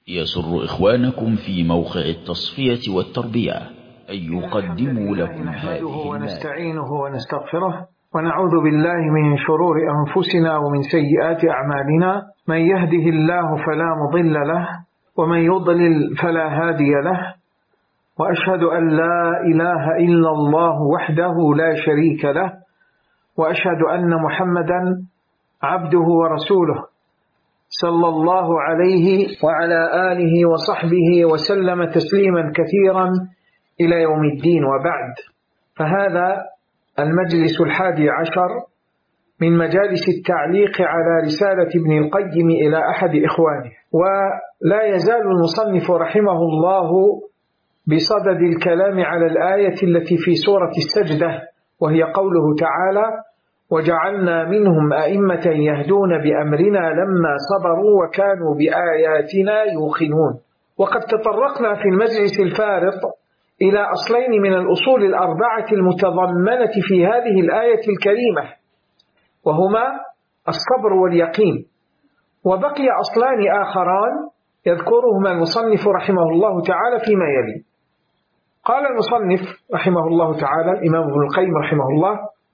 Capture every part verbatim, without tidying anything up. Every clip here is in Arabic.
يسر إخوانكم في موقع التصفية والتربية أن يقدموا لكم هذه ونستعينه ونستغفره ونعوذ بالله من شرور أنفسنا ومن سيئات أعمالنا. من يهده الله فلا مضل له ومن يضلل فلا هادي له، وأشهد أن لا إله إلا الله وحده لا شريك له، وأشهد أن محمدا عبده ورسوله صلى الله عليه وعلى آله وصحبه وسلم تسليما كثيرا إلى يوم الدين. وبعد، فهذا المجلس الحادي عشر من مجالس التعليق على رسالة ابن القيم إلى أحد إخوانه، ولا يزال المصنف رحمه الله بصدد الكلام على الآية التي في سورة السجدة، وهي قوله تعالى: وجعلنا منهم أئمة يهدون بأمرنا لما صبروا وكانوا بآياتنا يوقنون. وقد تطرقنا في المجلس الفارط إلى أصلين من الأصول الأربعة المتضمنة في هذه الآية الكريمة، وهما الصبر واليقين. وبقي أصلان آخران يذكرهما المصنف رحمه الله تعالى فيما يلي. قال المصنف رحمه الله تعالى الإمام ابن القيم رحمه الله: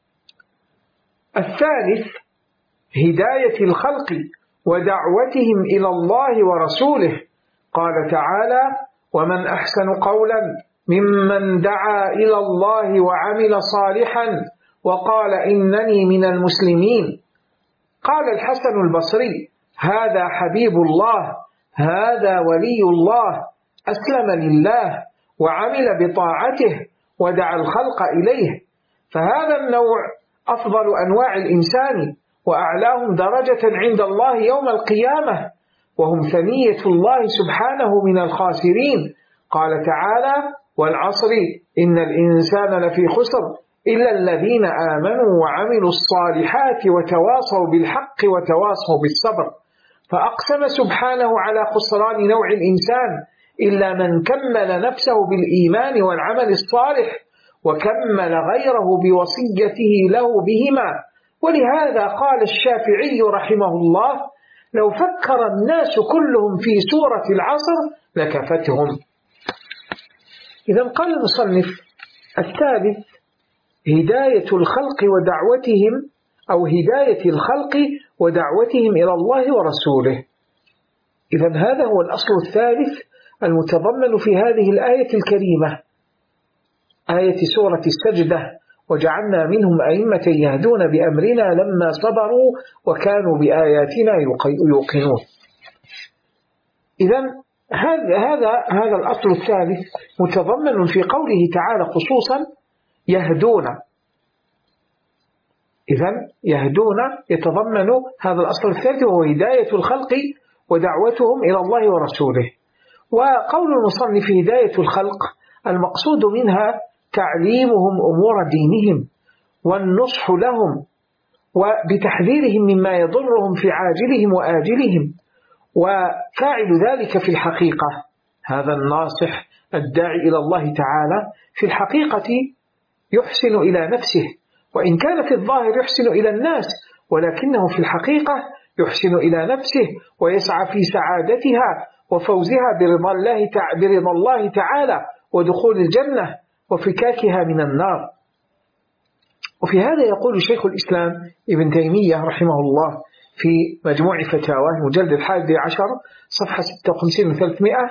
الثالث هداية الخلق ودعوتهم إلى الله ورسوله. قال تعالى: ومن أحسن قولا ممن دعا إلى الله وعمل صالحا وقال إنني من المسلمين. قال الحسن البصري: هذا حبيب الله، هذا ولي الله، أسلم لله وعمل بطاعته ودعا الخلق إليه. فهذا النوع أفضل أنواع الإنسان وأعلاهم درجة عند الله يوم القيامة، وهم ثنية الله سبحانه من الخاسرين. قال تعالى: والعصر إن الإنسان لفي خسر إلا الذين آمنوا وعملوا الصالحات وتواصوا بالحق وتواصوا بالصبر. فأقسم سبحانه على خسران نوع الإنسان إلا من كمل نفسه بالإيمان والعمل الصالح وكمل غيره بوصيته له بهما. ولهذا قال الشافعي رحمه الله: لو فكر الناس كلهم في سورة العصر لكفتهم. إذا قال المصنف: الثالث هداية الخلق ودعوتهم، أو هداية الخلق ودعوتهم إلى الله ورسوله. إذا هذا هو الأصل الثالث المتضمن في هذه الآية الكريمة، آية سورة السجدة: وجعلنا منهم أئمة يهدون بأمرنا لما صبروا وكانوا بآياتنا يوقنون. إذا هذا هذا هذا الأصل الثالث متضمن في قوله تعالى خصوصا يهدون. إذا يهدون يتضمن هذا الأصل الثالث، وهو هداية الخلق ودعوتهم إلى الله ورسوله. وقول المصنف هداية الخلق المقصود منها تعليمهم أمور دينهم والنصح لهم وبتحذيرهم مما يضرهم في عاجلهم وآجلهم. وفاعل ذلك في الحقيقة هذا الناصح الداعي إلى الله تعالى في الحقيقة يحسن إلى نفسه، وإن كان في الظاهر يحسن إلى الناس، ولكنه في الحقيقة يحسن إلى نفسه ويسعى في سعادتها وفوزها برضا الله برضا الله تعالى ودخول الجنة وفكاكها من النار. وفي هذا يقول شيخ الإسلام ابن تيمية رحمه الله في مجموع فتاواه مجلد الحادي عشر صفحة ستة وخمسين وثلاثمائة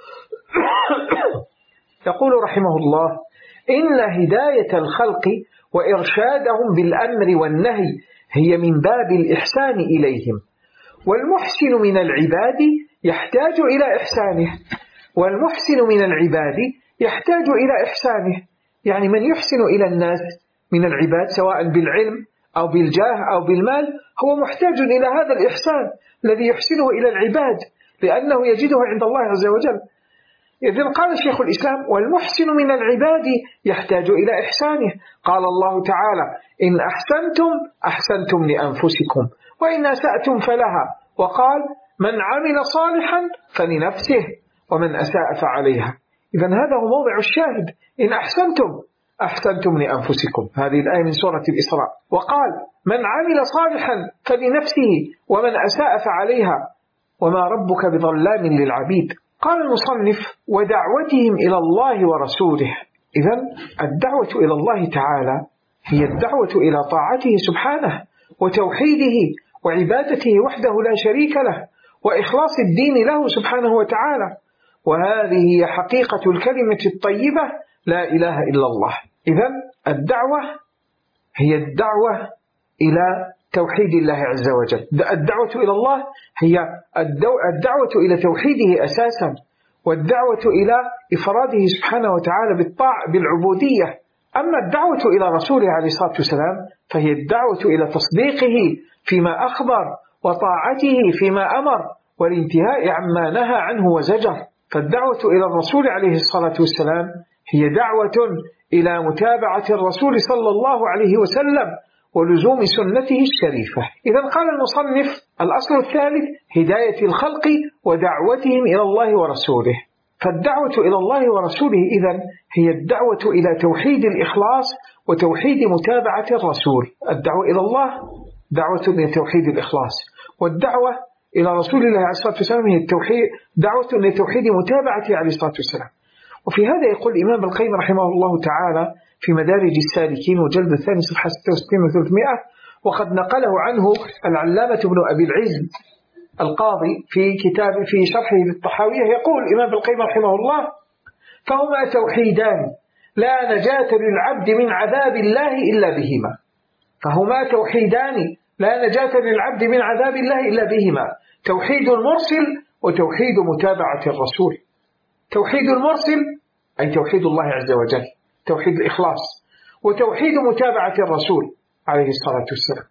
يقول رحمه الله: إن هداية الخلق وإرشادهم بالأمر والنهي هي من باب الإحسان إليهم، والمحسن من العباد يحتاج إلى إحسانه، والمحسن من العباد يحتاج إلى إحسانه. يعني من يحسن إلى الناس من العباد سواء بالعلم أو بالجاه أو بالمال هو محتاج إلى هذا الإحسان الذي يحسنه إلى العباد، لأنه يجده عند الله عز وجل. إذن قال شيخ الإسلام: والمحسن من العباد يحتاج إلى إحسانه. قال الله تعالى: إن أحسنتم أحسنتم لأنفسكم وإن أسأتم فلها. وقال: من عمل صالحا فلنفسه ومن أساء فعليها. إذن هذا هو موضع الشاهد: إن أحسنتم أحسنتم لأنفسكم، هذه الآية من سورة الإسراء. وقال: من عمل صالحا فلنفسه ومن أساء فعليها. وما ربك بظلام للعبيد. قال المصنف: ودعوتهم إلى الله ورسوله. إذن الدعوة إلى الله تعالى هي الدعوة إلى طاعته سبحانه وتوحيده وعبادته وحده لا شريك له وإخلاص الدين له سبحانه وتعالى، وهذه هي حقيقة الكلمة الطيبة لا إله إلا الله. إذن الدعوة هي الدعوة إلى توحيد الله عز وجل. الدعوة إلى الله هي الدعوة إلى توحيده أساسا، والدعوة إلى إفراده سبحانه وتعالى بالطاعة بالعبودية. أما الدعوة إلى رسوله عليه الصلاة والسلام فهي الدعوة إلى تصديقه فيما أخبر وطاعته فيما أمر والانتهاء عما نهى عنه وزجر. فالدعوة إلى الرسول عليه الصلاة والسلام هي دعوة إلى متابعة الرسول صلى الله عليه وسلم ولزوم سنته الشريفة. إذا قال المصنف: الأصل الثالث هداية الخلق ودعوتهم إلى الله ورسوله. فالدعوة إلى الله ورسوله إذن هي الدعوة إلى توحيد الإخلاص وتوحيد متابعة الرسول. الدعوة إلى الله دعوة إلى توحيد الإخلاص، والدعوة إلى رسول الله عليه الصلاة والسلام هي التوحيد دعوة إلى توحيد متابعته عليه الصلاة والسلام. وفي هذا يقول الإمام القيم رحمه الله تعالى في مدارج السالكين وجلد الثاني صفحة ستة وستين وثلاثمائة، وقد نقله عنه العلامة ابن أبي العز القاضي في كتاب في شرحه للطحاوية، يقول الإمام القيم رحمه الله: فهما توحيدان لا نجاة للعبد من عذاب الله إلا بهما. فهما توحيدان لا نجاة للعبد من عذاب الله إلا بهما، توحيد المرسل وتوحيد متابعة الرسول. توحيد المرسل أي توحيد الله عز وجل، توحيد الإخلاص، وتوحيد متابعة الرسول عليه الصلاة والسلام.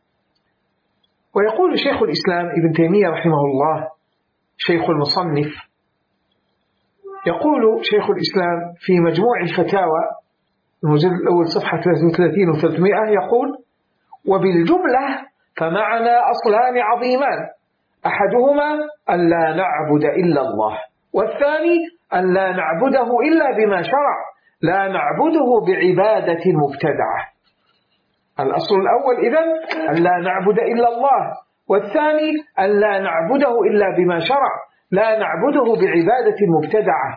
ويقول شيخ الإسلام ابن تيمية رحمه الله شيخ المصنف، يقول شيخ الإسلام في مجموع الفتاوى المجلد الأول صفحة ثلاثة وثلاثين وثلاثمائة يقول: وبالجملة فمعنى أصلان عظيمان، أحدهما أن لا نعبد إلا الله، والثاني أن لا نعبده إلا بما شرع، لا نعبده بعبادة مبتدعة. الأصل الأول إذن أن لا نعبد إلا الله، والثاني أن لا نعبده إلا بما شرع، لا نعبده بعبادة مبتدعة.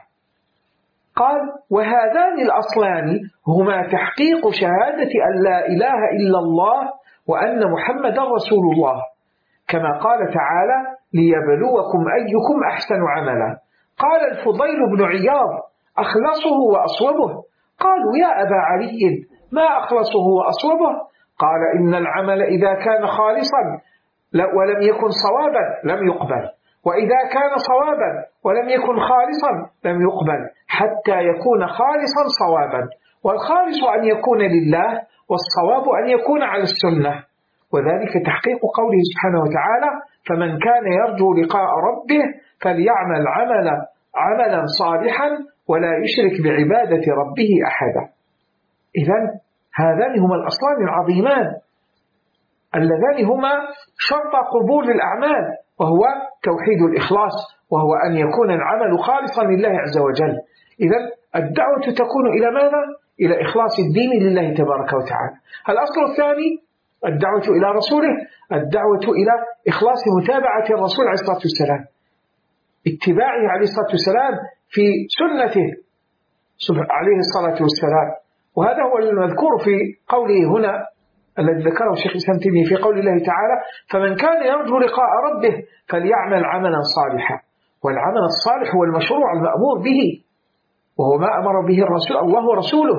قال: وهذان الأصلان هما تحقيق شهادة أن لا إله إلا الله وأن محمد رسول الله، كما قال تعالى: ليبلوكم أيكم أحسن عملا. قال الفضيل بن عياض: أخلصه وأصوبه. قالوا: يا أبا علي ما أخلصه وأصوبه؟ قال: إن العمل إذا كان خالصا ولم يكن صوابا لم يقبل، وإذا كان صوابا ولم يكن خالصا لم يقبل، حتى يكون خالصا صوابا، والخالص أن يكون لله، والصواب أن يكون على السنة. وذلك تحقيق قوله سبحانه وتعالى: فمن كان يرجو لقاء ربه فليعمل عملا عملا صالحا ولا يشرك بعبادة ربه أحدا. إذن هذان هما الأصلان العظيمان اللذان هما شرط قبول الأعمال، وهو توحيد الإخلاص، وهو أن يكون العمل خالصا لله عز وجل. إذن الدعوة تكون إلى ماذا؟ إلى إخلاص الدين لله تبارك وتعالى. الأصل الثاني الدعوة إلى رسوله، الدعوة إلى إخلاص متابعة الرسول عليه الصلاة والسلام، اتباعه عليه الصلاة والسلام في سنته عليه الصلاة والسلام. وهذا هو المذكور في قوله هنا الذي ذكره الشيخ الإسلام تيمية في قول الله تعالى: فمن كان يرجو لقاء ربه فليعمل عملا صالحا. والعمل الصالح هو المشروع المأمور به، وهو ما أمر به الرسول الله ورسوله.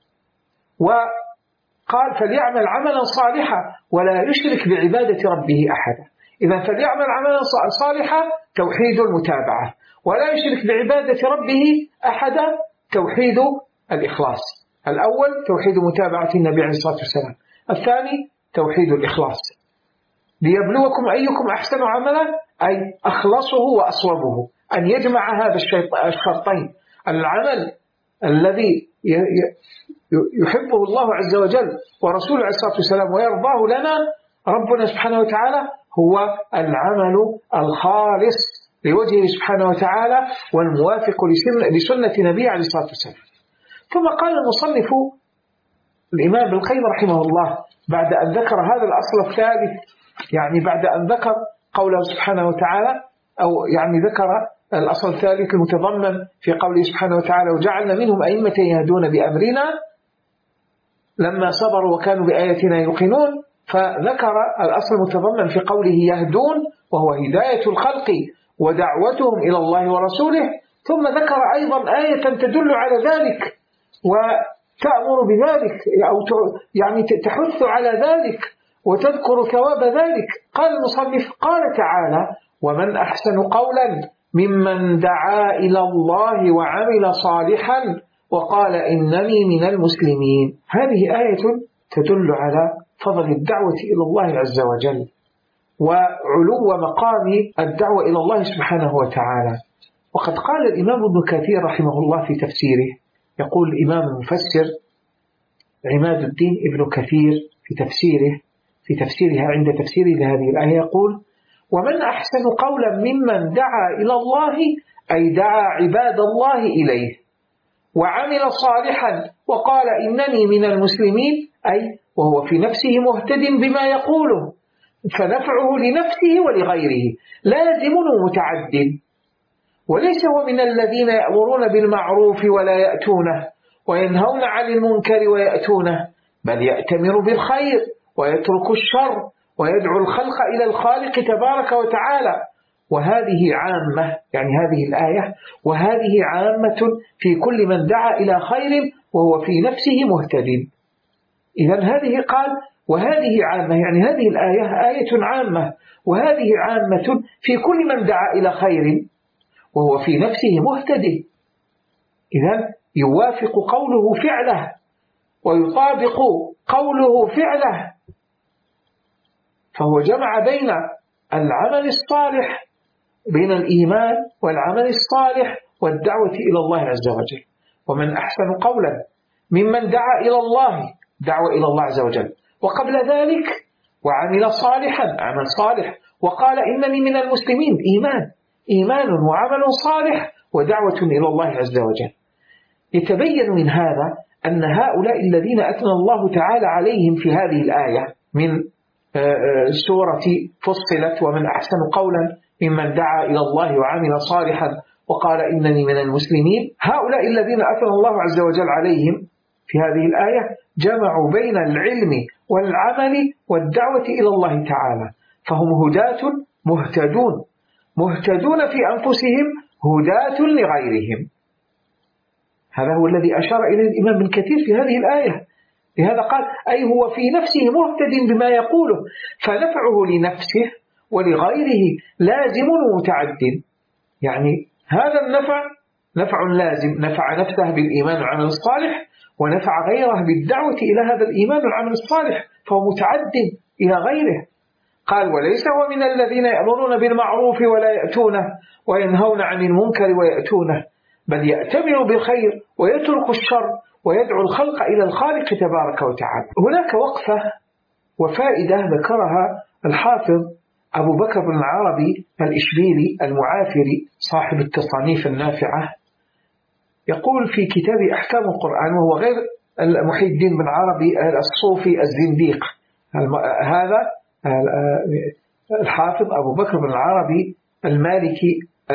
وقال: فليعمل عملا صالحا ولا يشرك بعبادة ربه أحدا. إذا فليعمل عملا صالحا توحيد المتابعة، ولا يشرك بعبادة ربه أحدا توحيد الإخلاص. الأول توحيد متابعة النبي عليه الصلاة والسلام، الثاني توحيد الإخلاص. ليبلوكم أيكم أحسن عملا أي أخلصه وأصوبه، أن يجمع هذا الشرطين: العمل الذي يحبه الله عز وجل ورسوله عليه الصلاة والسلام ويرضاه لنا ربنا سبحانه وتعالى، هو العمل الخالص لوجهه سبحانه وتعالى والموافق لسنة نبيه عليه الصلاة والسلام. ثم قال المصنف الإمام ابن القيم رحمه الله بعد أن ذكر هذا الأصل الثالث، يعني بعد أن ذكر قوله سبحانه وتعالى: أو يعني ذكر الأصل الثالث المتضمن في قوله سبحانه وتعالى وجعلنا منهم أئمة يهدون بأمرنا لما صبروا وكانوا بآياتنا يوقنون، فذكر الأصل المتضمن في قوله يهدون وهو هداية الخلق ودعوتهم إلى الله ورسوله، ثم ذكر أيضا آية تدل على ذلك وتأمر بذلك أو يعني تحث على ذلك وتذكر ثواب ذلك. قال المصنف قال تعالى ومن أحسن قولا ممن دعا إلى الله وعمل صالحا وقال إنني من المسلمين. هذه آية تدل على فضل الدعوة إلى الله عز وجل وعلو مقام الدعوة إلى الله سبحانه وتعالى. وقد قال الإمام ابن كثير رحمه الله في تفسيره، يقول الإمام المفسر عماد الدين ابن كثير في تفسيره في تفسيرها عند تفسيره لهذه الآية يقول ومن أحسن قولا ممن دعا إلى الله أي دعا عباد الله إليه وعمل صالحا وقال إنني من المسلمين، أي وهو في نفسه مهتد بما يقوله فنفعه لنفسه ولغيره لازم ومتعد، وليس هو من الذين يأمرون بالمعروف ولا يأتونه وينهون عن المنكر ويأتونه، بل يأتمر بالخير ويترك الشر ويدعو الخلق إلى الخالق تبارك وتعالى. وهذه عامة، يعني هذه الآية وهذه عامة في كل من دعا إلى خير وهو في نفسه مهتد. إذن هذه قال وهذه عامة، يعني هذه الآية آية عامة وهذه عامة في كل من دعا إلى خير وهو في نفسه مهتد. إذن يوافق قوله فعله ويطابق قوله فعله، فهو جمع بين العمل الصالح بين الإيمان والعمل الصالح والدعوة إلى الله عز وجل. ومن أحسن قولا ممن دعا إلى الله دعوة إلى الله عز وجل، وقبل ذلك وعمل صالحا عمل صالح وقال إنني من المسلمين إيمان إيمان وعمل صالح ودعوة إلى الله عز وجل. يتبين من هذا أن هؤلاء الذين أثنى الله تعالى عليهم في هذه الآية من سورة فصلت ومن أحسن قولا ممن دعا إلى الله وعمل صالحا وقال إنني من المسلمين، هؤلاء الذين أثنى الله عز وجل عليهم في هذه الآية جمعوا بين العلم والعمل والدعوة إلى الله تعالى، فهم هداة مهتدون مهتدون في أنفسهم هداة لغيرهم. هذا هو الذي أشار إليه الإمام ابن كثير في هذه الآية، لهذا قال أي هو في نفسه مهتد بما يقوله فنفعه لنفسه ولغيره لازم ومتعد، يعني هذا النفع نفع لازم، نفع نفسه بالإيمان والعمل الصالح ونفع غيره بالدعوة إلى هذا الإيمان والعمل الصالح، فهو متعد إلى غيره. قال وليس هو من الذين يأمرون بالمعروف ولا يأتونه وينهون عن المنكر ويأتونه، بل يأتمر بالخير ويترك الشر ويدعو الخلق إلى الخالق تبارك وتعالى. هناك وقفة وفائدة ذكرها الحافظ أبو بكر بن العربي الإشبيلي المعافري صاحب التصانيف النافعة، يقول في كتاب أحكام القرآن، وهو غير محي الدين بن عربي الصوفي الزنديق، هذا الحافظ أبو بكر بن العربي المالكي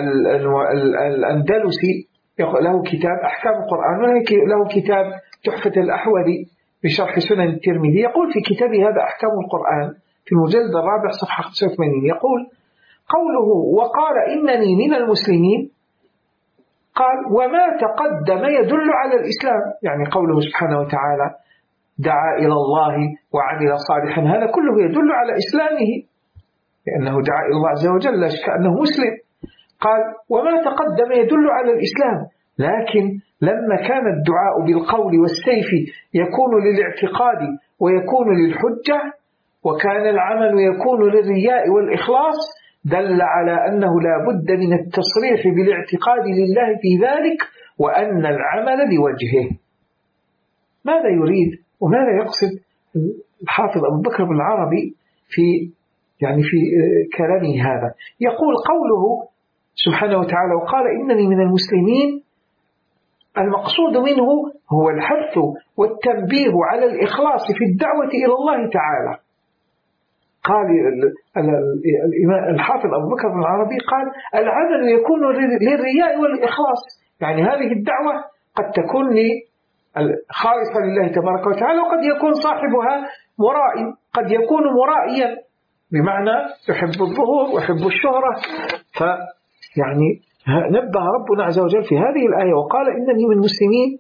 الأندلسي له كتاب أحكام القرآن وله كتاب تحفة الأحوذي بشرح سنن الترمذي. يقول في كتابه هذا أحكام القرآن في المجلد الرابع صفحة خمسة وثمانين يقول قوله وقال إنني من المسلمين، قال وما تقدم يدل على الإسلام، يعني قوله سبحانه وتعالى دعا إلى الله وعمل صالحا هذا كله يدل على إسلامه لأنه دعا إلى الله عز وجل لا شك أنه مسلم. قال وما تقدم يدل على الإسلام، لكن لما كان الدعاء بالقول والسيف يكون للاعتقاد ويكون للحجة وكان العمل يكون للرياء والإخلاص دل على أنه لا بد من التصريح بالاعتقاد لله في ذلك وأن العمل لوجهه. ماذا يريد وماذا يقصد الحافظ أبو بكر بن العربي في يعني في كلامه هذا؟ يقول قوله سبحانه وتعالى وقال إنني من المسلمين، المقصود منه هو الحث والتنبيه على الإخلاص في الدعوة إلى الله تعالى. قال الحافظ أبو بكر بن العربي قال العمل يكون للرياء والإخلاص، يعني هذه الدعوة قد تكون خالصة لله تبارك وتعالى، وقد يكون صاحبها مرائي، قد يكون مرائيا بمعنى يحب الظهور ويحب الشهرة. فيعني نبه ربنا عز وجل في هذه الآية وقال إنني من المسلمين.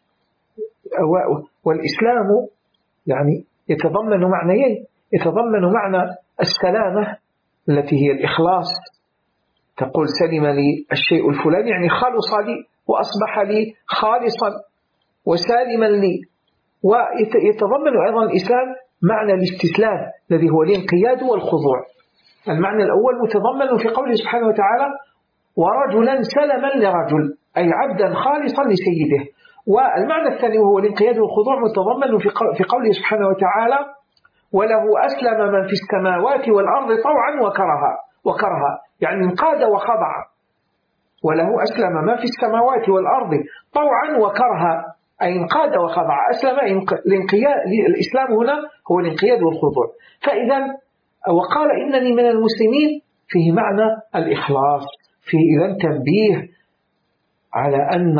والإسلام يعني يتضمن معنيين، يتضمن معنى السلامة التي هي الإخلاص، تقول سلم لي الشيء الفلاني يعني خلص لي وأصبح لي خالصا وسالما لي. ويتضمن أيضا الإسلام معنى الاستسلام الذي هو الانقياد والخضوع. المعنى الأول متضمن في قوله سبحانه وتعالى ورجلا سلما لرجل، أي عبدا خالصا لسيده. والمعنى الثاني وهو الانقياد والخضوع متضمن في قوله سبحانه وتعالى وله أسلم من في السماوات والأرض طوعا وكرها وكرها يعني انقاد وخضع. وله أسلم من في السماوات والأرض طوعا وكرها أي انقاد وخضع. أسلم الانقياد، الإسلام هنا هو الانقياد والخضوع. فإذا وقال إنني من المسلمين فيه معنى الإخلاص، فيه إذن تنبيه على أن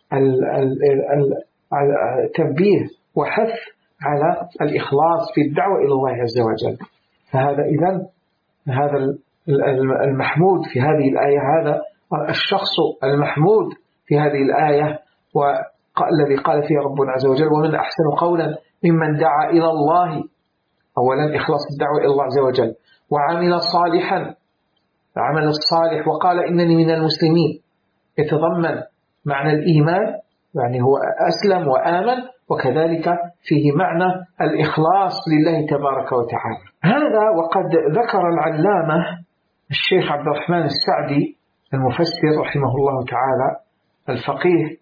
التنبيه وحث على الإخلاص في الدعوة إلى الله عز وجل. فهذا إذن هذا المحمود في هذه الآية، هذا الشخص المحمود في هذه الآية والذي قال فيه ربنا عز وجل ومن أحسن قولا ممن دعا إلى الله. أولا إخلاص الدعوة إلى الله عز وجل، وعمل صالحا، عمل الصالح، وقال إنني من المسلمين، يتضمن معنى الإيمان يعني هو أسلم وآمن، وكذلك فيه معنى الإخلاص لله تبارك وتعالى. هذا وقد ذكر العلامة الشيخ عبد الرحمن السعدي المفسر رحمه الله تعالى الفقيه،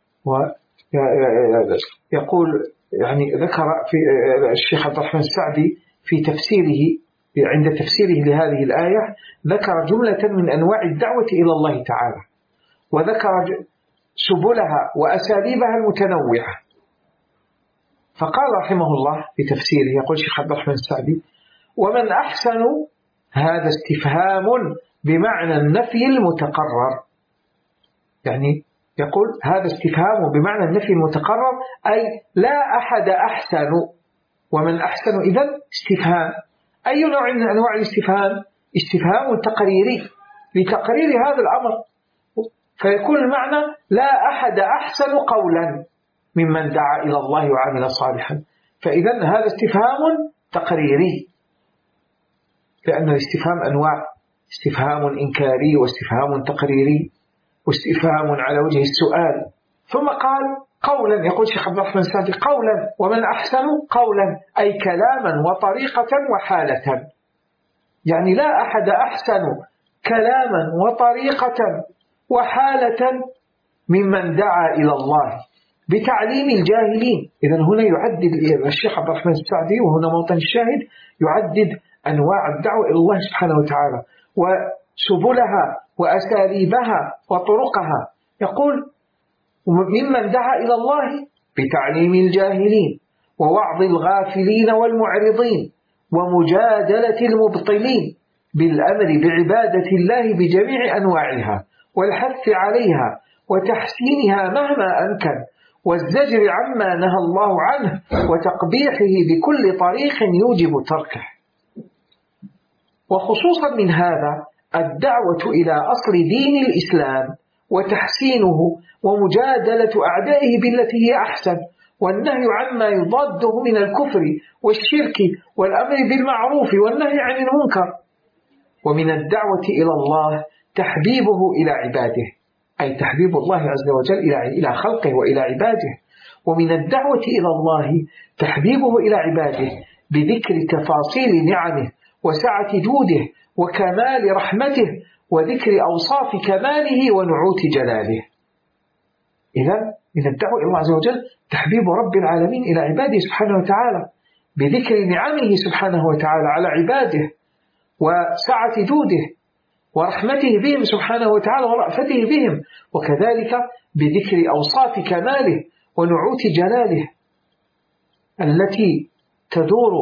ويقول يعني ذكر في الشيخ عبد الرحمن السعدي في تفسيره عند تفسيره لهذه الآية ذكر جملة من أنواع الدعوة إلى الله تعالى، وذكر سبلها وأساليبها المتنوعة. فقال رحمه الله في تفسيره يقول الشيخ عبد الرحمن السعدي ومن أحسن، هذا استفهام بمعنى النفي المتقرر، يعني يقول هذا استفهام بمعنى النفي المتقرر أي لا أحد أحسن. ومن أحسن إذن استفهام. أي نوع من أنواع الاستفهام؟ استفهام تقريري لتقرير هذا الأمر، فيكون المعنى لا أحد أحسن قولا ممن دعا إلى الله وعمل صالحا. فإذن هذا استفهام تقريري، لأن الاستفهام أنواع، استفهام إنكاري واستفهام تقريري واستفهام على وجه السؤال. ثم قال قولا، يقول الشيخ عبد الرحمن السعدي قولا ومن أحسن قولا أي كلاما وطريقة وحالة، يعني لا أحد أحسن كلاما وطريقة وحالة ممن دعا إلى الله بتعليم الجاهلين. إذن هنا يعدد الشيخ عبد الرحمن السعدي، وهنا موطن الشاهد، يعدد أنواع الدعوة إلى الله سبحانه وتعالى وسبلها وأساليبها وطرقها. يقول ممن دعا إلى الله بتعليم الجاهلين ووعظ الغافلين والمعرضين ومجادلة المبطلين بالأمر بعبادة الله بجميع أنواعها والحث عليها وتحسينها مهما أمكن والزجر عما نهى الله عنه وتقبيحه بكل طريق يوجب تركه. وخصوصا من هذا الدعوة إلى أصل دين الإسلام وتحسينه ومجادلة أعدائه بالتي هي أحسن، والنهي عما يضاده من الكفر والشرك والأمر بالمعروف والنهي عن المنكر. ومن الدعوة إلى الله تحبيبه إلى عباده، أي تحبيب الله عز وجل إلى خلقه وإلى عباده. ومن الدعوة إلى الله تحبيبه إلى عباده بذكر تفاصيل نعمه وسعة جوده وكمال رحمته وذكر أوصاف كماله ونعوت جلاله. إذن من الدعوة إلى الله عز وجل تحبيب رب العالمين إلى عباده سبحانه وتعالى بذكر نعمه سبحانه وتعالى على عباده وسعة جوده ورحمته بهم سبحانه وتعالى ورأفته بهم، وكذلك بذكر أوصاف كماله ونعوت جلاله التي تدور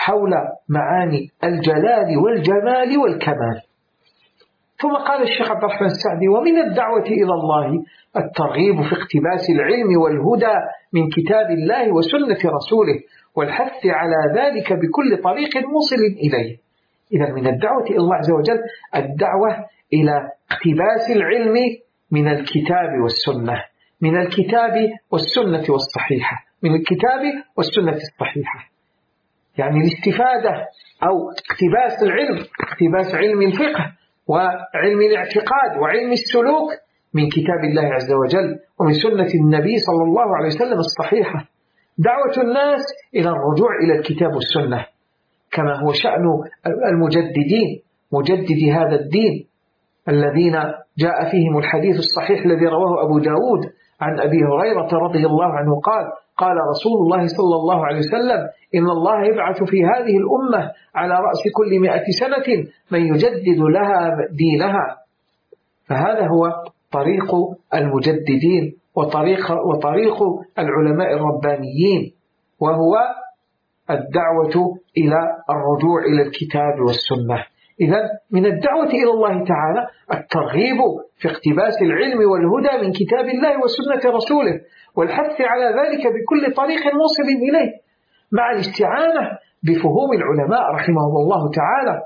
حول معاني الجلال والجمال والكمال. ثم قال الشيخ عبد الرحمن السعدي: ومن الدعوة إلى الله الترغيب في اقتباس العلم والهدى من كتاب الله وسنة رسوله، والحث على ذلك بكل طريق موصل إليه. إذا من الدعوة إلى الله عز وجل الدعوة إلى اقتباس العلم من الكتاب والسنة، من الكتاب والسنة والصحيحة، من الكتاب والسنة الصحيحة، يعني الاستفادة أو اقتباس العلم، اقتباس علم الفقه وعلم الاعتقاد وعلم السلوك من كتاب الله عز وجل ومن سنة النبي صلى الله عليه وسلم الصحيحة. دعوة الناس إلى الرجوع إلى الكتاب والسنة، كما هو شأن المجددين، مجدد هذا الدين الذين جاء فيهم الحديث الصحيح الذي رواه أبو داود عن أبي هريرة رضي الله عنه قال: قال رسول الله صلى الله عليه وسلم: إن الله يبعث في هذه الأمة على رأس كل مئة سنة من يجدد لها دينها. فهذا هو طريق المجددين وطريق, وطريق العلماء الربانيين، وهو الدعوة إلى الرجوع إلى الكتاب والسنة. إذن من الدعوة إلى الله تعالى الترغيب في اقتباس العلم والهدى من كتاب الله وسنة رسوله، والحث على ذلك بكل طريق موصل إليه، مع الاستعانة بفهوم العلماء رحمهم الله تعالى،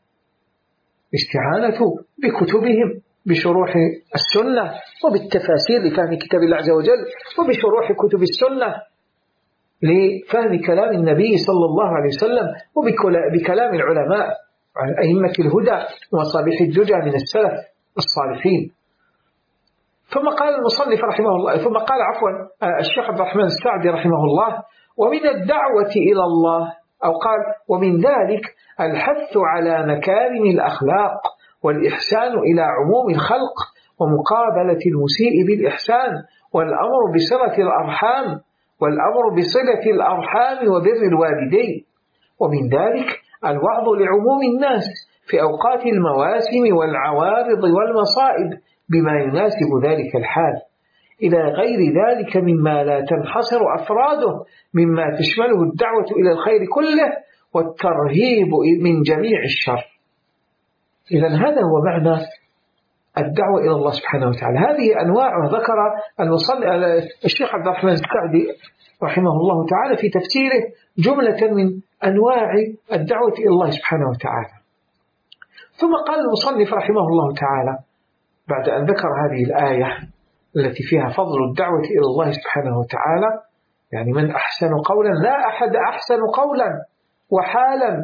استعانة بكتبهم، بشروح السنة وبالتفاسير لفهم كتاب الله عز وجل، وبشروح كتب السنة لفهم كلام النبي صلى الله عليه وسلم، وبكلام العلماء أئمة الهدى وصابح الدجى من السلف الصالحين. ثم قال المصنف رحمه الله، ثم قال عفوا الشيخ عبد الرحمن السعدي رحمه الله: ومن الدعوة إلى الله، أو قال: ومن ذلك الحث على مكارم الأخلاق والإحسان إلى عموم الخلق ومقابلة المسيء بالإحسان، والأمر بصلة الأرحام والأمر بصلة الأرحام وبر الوالدين. ومن ذلك الوعظ لعموم الناس في أوقات المواسم والعوارض والمصائب بما يناسب ذلك الحال، إلى غير ذلك مما لا تنحصر أفراده، مما تشمله الدعوة إلى الخير كله والترهيب من جميع الشر. إذن هذا هو معنى الدعوة إلى الله سبحانه وتعالى. هذه أنواع ذكر الشيخ عبد الرحمن السعدي رحمه الله تعالى في تفسيره جملة من أنواع الدعوة إلى الله سبحانه وتعالى. ثم قال المصنف رحمه الله تعالى بعد أن ذكر هذه الآية التي فيها فضل الدعوة إلى الله سبحانه وتعالى، يعني من أحسن قولا، لا أحد أحسن قولا وحالا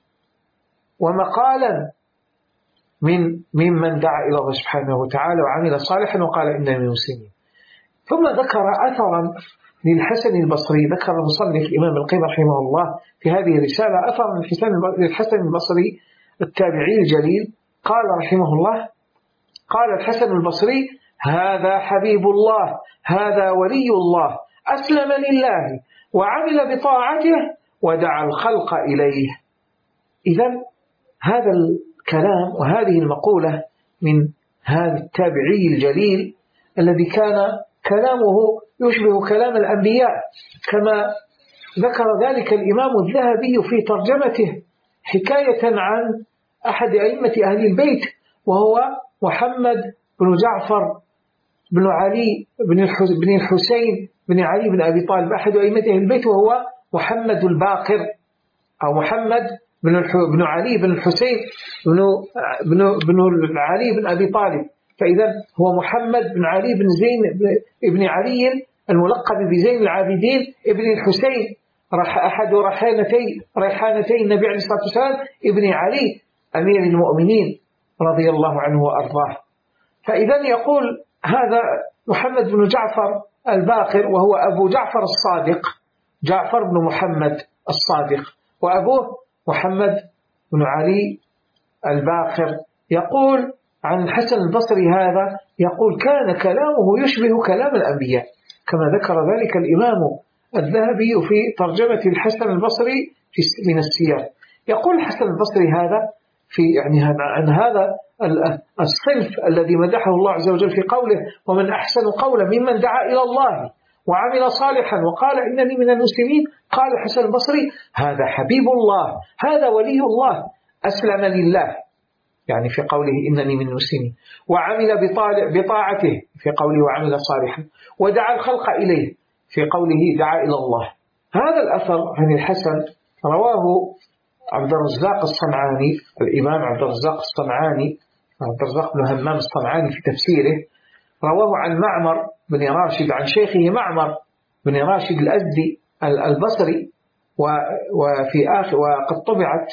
ومقالا من ممن دعا إلى الله سبحانه وتعالى وعمل صالحا وقال إنني من المسلمين. ثم ذكر أثرا للحسن البصري، ذكر المصنف الإمام القيم رحمه الله في هذه الرسالة أثرا للحسن البصري التابعي الجليل، قال رحمه الله: قال الحسن البصري: هذا حبيب الله، هذا ولي الله، أسلم لله وعمل بطاعته ودعا الخلق إليه. إذن هذا الكلام وهذه المقولة من هذا التابعي الجليل الذي كان كلامه يشبه كلام الأنبياء، كما ذكر ذلك الإمام الذهبي في ترجمته حكاية عن أحد أئمة أهل البيت، وهو محمد بن جعفر بن علي بن الحسين بن علي بن أبي طالب، أحد أئمة أهل البيت، وهو محمد الباقر أو محمد بن علي بن الحسين بن, بن, بن علي بن أبي طالب. فإذا هو محمد بن علي بن زين بن علي الملقب بزين العابدين ابن الحسين، أحد ريحانتي ريحانتي النبي عليه الصلاة والسلام ابن علي أمير المؤمنين رضي الله عنه وأرضاه. فإذا يقول هذا محمد بن جعفر الباقر، وهو أبو جعفر الصادق، جعفر بن محمد الصادق، وأبوه محمد بن علي الباقر، يقول عن الحسن البصري هذا، يقول: كان كلامه يشبه كلام الأنبياء، كما ذكر ذلك الإمام الذهبي في ترجمة الحسن البصري من السير. يقول الحسن البصري هذا في يعني عن هذا الصنف الذي مدحه الله عز وجل في قوله: ومن أحسن قولا ممن دعا إلى الله وعمل صالحا وقال إنني من المسلمين، قال الحسن البصري: هذا حبيب الله، هذا ولي الله، أسلم لله، يعني في قوله إنني من المسلمين، وعمل بطاعته في قوله وعمل صالحا، ودعا الخلق إليه في قوله دعا إلى الله. هذا الأثر عن الحسن رواه عبد الرزاق الصنعاني، الإمام عبد الرزاق الصنعاني، عبد الرزاق بن همام الصنعاني في تفسيره، رواه عن معمر بن راشد عن شيخه معمر بن راشد الأزدي البصري، وفي آخر وقد طبعت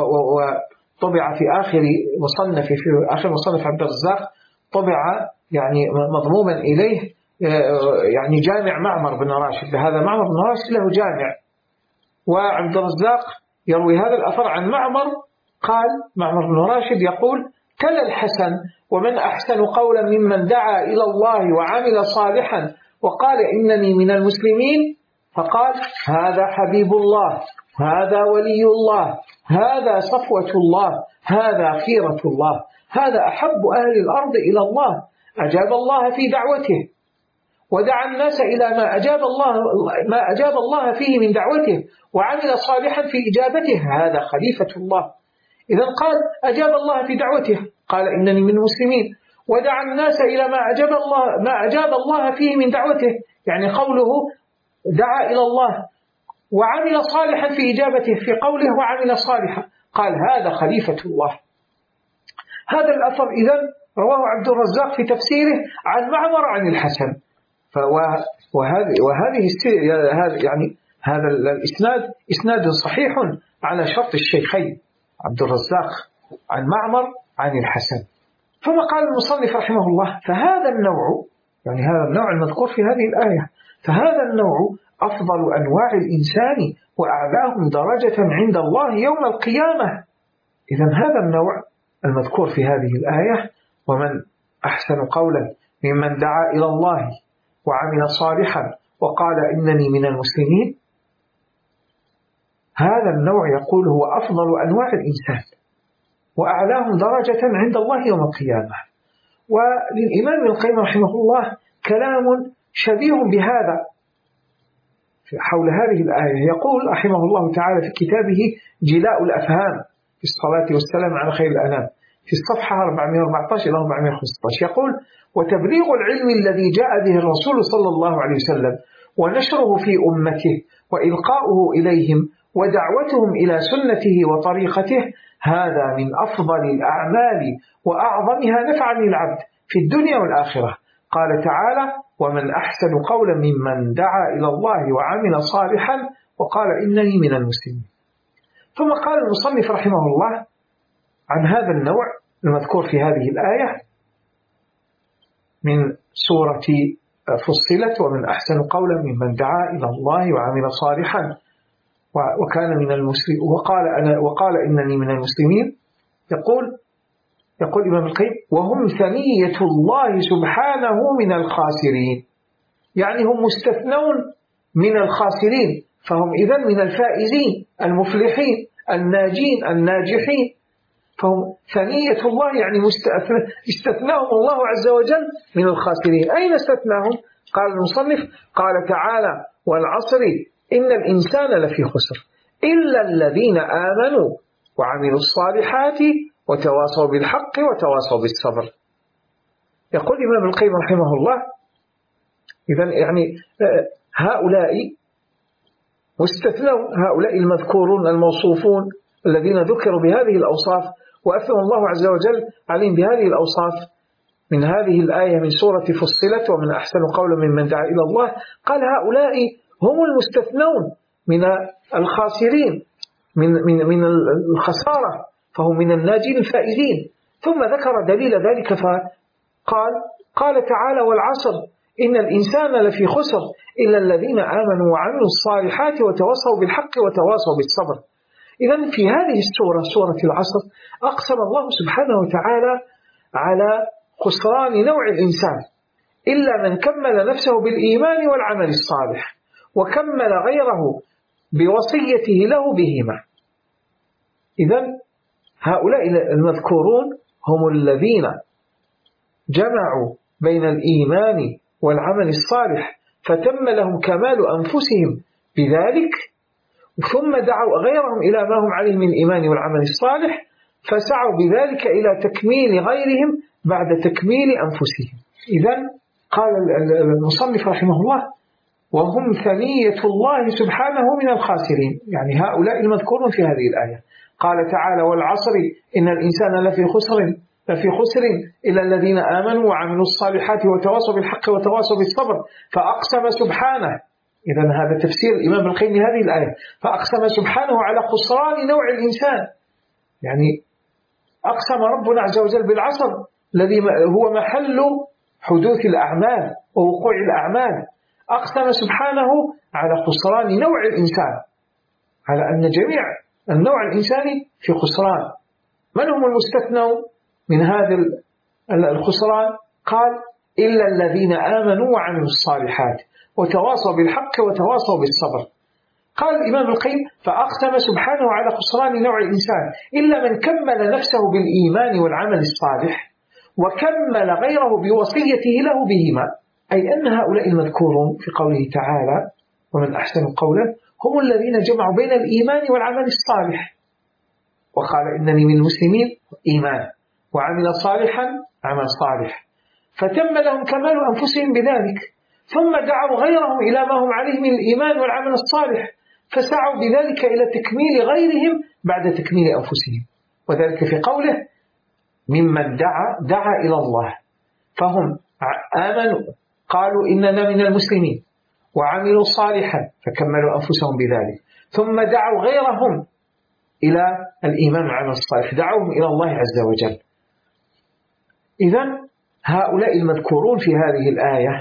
وطبع في آخر مصنف في آخر مصنف عبد الرزاق، طبع يعني مضموما إليه يعني جامع معمر بن راشد، هذا معمر بن راشد له جامع، وعبد الرزاق يروي هذا الأثر عن معمر، قال معمر بن راشد يقول: تلا الحسن: ومن أحسن قولا ممن دعا إلى الله وعمل صالحا وقال إنني من المسلمين، فقال: هذا حبيب الله، هذا ولي الله، هذا صفوة الله، هذا خيرة الله، هذا أحب أهل الأرض إلى الله، أجاب الله في دعوته ودعا الناس إلى ما أجاب الله ما أجاب الله فيه من دعوته وعمل صالحا في إجابته، هذا خليفة الله. إذا قال أجاب الله في دعوته، قال إنني من المسلمين، ودعا الناس إلى ما أجاب الله ما أجاب الله فيه من دعوته، يعني قوله دعا إلى الله، وعمل صالحا في إجابته في قوله وعمل صالحا، قال هذا خليفة الله. هذا الأثر إذن رواه عبد الرزاق في تفسيره عن معمر عن الحسن، وهذه وهذه يعني هذا الإسناد إسناد صحيح على شرط الشيخين، عبد الرزاق عن معمر عن الحسن. ثم قال المصنف رحمه الله: فهذا النوع، يعني هذا النوع المذكور في هذه الآية، فهذا النوع أفضل أنواع الإنسان وأعلاهم درجة عند الله يوم القيامة. إذن هذا النوع المذكور في هذه الآية: ومن أحسن قولا ممن دعا إلى الله وعمل صالحا وقال إنني من المسلمين، هذا النوع يقول هو أفضل أنواع الإنسان وأعلاهم درجة عند الله يوم القيامة. وللإمام ابن القيم رحمه الله كلام شبيه بهذا حول هذه الآية، يقول رحمه الله تعالى في كتابه جلاء الأفهام في الصلاة والسلام على خير الأنام في الصفحة أربعمائة وأربعة عشر إلى أربعمائة وخمسة عشر، يقول: وتبليغ العلم الذي جاء به الرسول صلى الله عليه وسلم ونشره في أمته وإلقاؤه إليهم ودعوتهم إلى سنته وطريقته، هذا من أفضل الأعمال وأعظمها نفعا للعبد في الدنيا والآخرة. قال تعالى: ومن أحسن قولا ممن دعا إلى الله وعمل صالحا وقال إنني من المسلمين. ثم قال المصنف رحمه الله عن هذا النوع المذكور في هذه الآية من سورة فصلت: ومن أحسن قولا ممن دعا إلى الله وعمل صالحا وكان من المسلمين وقال أنا وقال إنني من المسلمين. يقول يقول الإمام القيم: وهم ثنية الله سبحانه من الخاسرين، يعني هم مستثنون من الخاسرين، فهم إذن من الفائزين المفلحين الناجين الناجحين، فهم ثنية الله، يعني استثناهم الله عز وجل من الخاسرين. أين استثناهم؟ قال المصنف: قال تعالى: والعصر إن الإنسان لفي خسر إلا الذين آمنوا وعملوا الصالحات وتواصوا بالحق وتواصوا بالصبر. يقول الإمام القيم رحمه الله: إذن يعني هؤلاء مستثنون، هؤلاء المذكورون الموصوفون الذين ذكروا بهذه الأوصاف وأثنى الله عز وجل عليهم بهذه الأوصاف من هذه الآية من سورة فصلت: ومن أحسن قولا ممن دعا إلى الله، قال هؤلاء هم المستثنون من الخاسرين من من من الخسارة، فهم من الناجين الفائزين. ثم ذكر دليل ذلك فقال: قال تعالى: والعصر إن الإنسان لفي خسر إلا الذين آمنوا وعملوا الصالحات وتواصوا بالحق وتواصوا بالصبر. إذن في هذه السورة سورة العصر أقسم الله سبحانه وتعالى على خسران نوع الإنسان إلا من كمل نفسه بالإيمان والعمل الصالح وكمل غيره بوصيته له بهما. إذن هؤلاء المذكورون هم الذين جمعوا بين الإيمان والعمل الصالح فتم لهم كمال أنفسهم بذلك، ثم دعوا غيرهم إلى ما هم عليه من الإيمان والعمل الصالح، فسعوا بذلك إلى تكميل غيرهم بعد تكميل أنفسهم. إذن قال المصنف رحمه الله: وهم ثنية الله سبحانه من الخاسرين، يعني هؤلاء المذكورون في هذه الآية. قال تعالى: والعصر إن الإنسان لفي خسر لفي خسر إلا الذين آمنوا وعملوا الصالحات وتواصوا بالحق وتواصوا بالصبر. فأقسم سبحانه، إذن هذا تفسير الإمام القيم لهذه الآية، فأقسم سبحانه على خسران نوع الإنسان، يعني أقسم ربنا عز وجل بالعصر الذي هو محل حدوث الأعمال ووقوع الأعمال. أقسم سبحانه على خسران نوع الإنسان، على أن جميع النوع الإنساني في خسران. من هم المستثنون من هذا الخسران؟ قال: إلا الذين آمنوا وعملوا الصالحات وتواصوا بالحق وتواصوا بالصبر. قال الإمام القيم: فأقسم سبحانه على خسران نوع الإنسان إلا من كمل نفسه بالإيمان والعمل الصالح وكمل غيره بوصيته له بهما، أي أن هؤلاء المذكورون في قوله تعالى: ومن أحسن قولا، هم الذين جمعوا بين الإيمان والعمل الصالح. وقال: إنني من المسلمين، إيمان، وعمل صالحا، عمل صالح، فتم لهم كمال أنفسهم بذلك، ثم دعوا غيرهم إلى ما هم عليه من الإيمان والعمل الصالح، فسعوا بذلك إلى تكميل غيرهم بعد تكميل أنفسهم. وذلك في قوله: ممن دعا دعا إلى الله، فهم آمنوا قالوا إننا من المسلمين وعملوا صالحا فكملوا أنفسهم بذلك، ثم دعوا غيرهم إلى الإيمان والعمل الصالح، دعوهم إلى الله عز وجل. إذن هؤلاء المذكورون في هذه الآية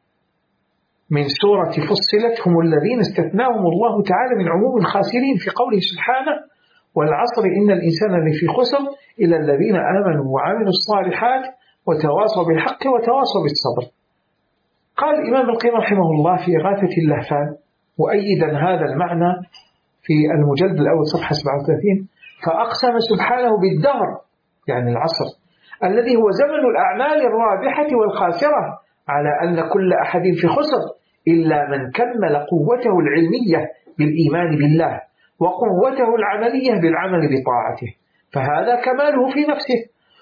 من سورة فصلت هم الذين استثناهم الله تعالى من عموم الخاسرين في قوله سبحانه: والعصر إن الإنسان لفي خسر إلا الذين آمنوا وعملوا الصالحات وتواصوا بالحق وتواصوا بالصبر. قال الإمام القيم رحمه الله في إغاثة اللهفان مؤيدا هذا المعنى في المجلد الأول صفحة سبعة وثلاثين: فأقسم سبحانه بالدهر، يعني العصر، الذي هو زمن الأعمال الرابحة والخاسرة، على أن كل أحد في خسر إلا من كمل قوته العلمية بالإيمان بالله وقوته العملية بالعمل بطاعته، فهذا كماله في نفسه.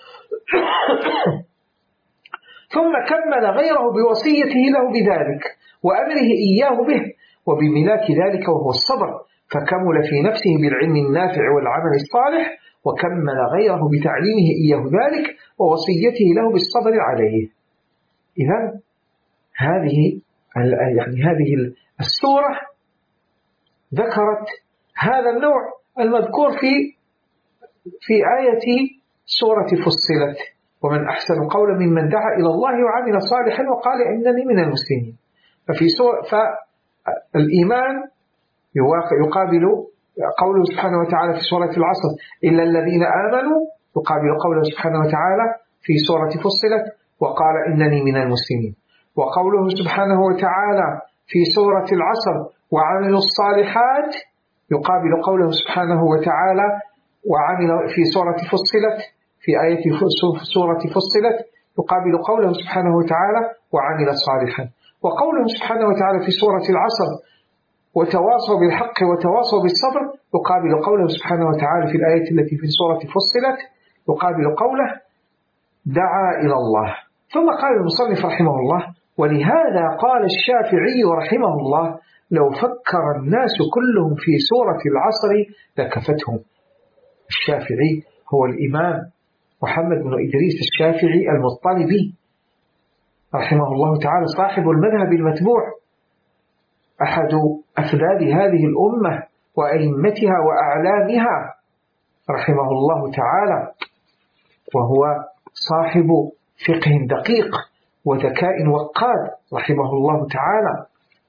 ثم كمل غيره بوصيته له بذلك وأمره إياه به وبملاك ذلك وهو الصبر، فكمل في نفسه بالعلم النافع والعمل الصالح، وكمل غيره بتعليمه إياه ذلك ووصيته له بالصبر عليه. إذن هذه يعني هذه السورة ذكرت هذا النوع المذكور في في آية سورة فصلت: ومن أحسن قولا ممن دعا إلى الله وعمل صالحا وقال إنني من المسلمين. ففي سورة فالإيمان يقابل قوله سبحانه وتعالى في سورة العصر: إلا الذين آمنوا، يقابل قوله سبحانه وتعالى في سورة فصلت: وقال إنني من المسلمين. وقوله سبحانه وتعالى في سورة العصر: وعملوا الصالحات، يقابل قوله سبحانه وتعالى وعمل في سورة فصلت في آية سورة فصلت، يقابل قوله سبحانه وتعالى وعمل صالحا. وقوله سبحانه وتعالى في سورة العصر: وتواصوا بالحق وتواصوا بالصبر، يقابل قوله سبحانه وتعالى في الآية التي في سورة فصلت، يقابل قوله دعا إلى الله. ثم قال المصنف رحمه الله: ولهذا قال الشافعي رحمه الله: لو فكر الناس كلهم في سورة العصر لكفتهم. الشافعي هو الإمام محمد بن إدريس الشافعي المطلبي رحمه الله تعالى، صاحب المذهب المتبوع، أحد أفذاذ هذه الأمة وأئمتها وأعلامها رحمه الله تعالى، وهو صاحب فقه دقيق وذكاء وقاد رحمه الله تعالى،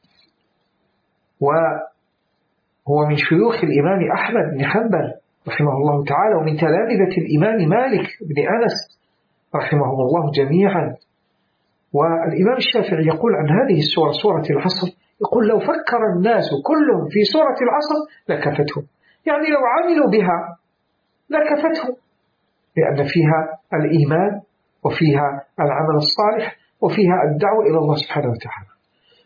وهو من شيوخ الإمام أحمد بن حنبل رحمه الله تعالى، ومن تلامذة الإمام مالك بن أنس رحمهم الله جميعا. والإمام الشافعي يقول عن هذه السورة سورة العصر، يقول: لو فكر الناس كلهم في سورة العصر لكفتهم، يعني لو عملوا بها لكفتهم، لأن فيها الإيمان وفيها العمل الصالح وفيها الدعوة إلى الله سبحانه وتعالى.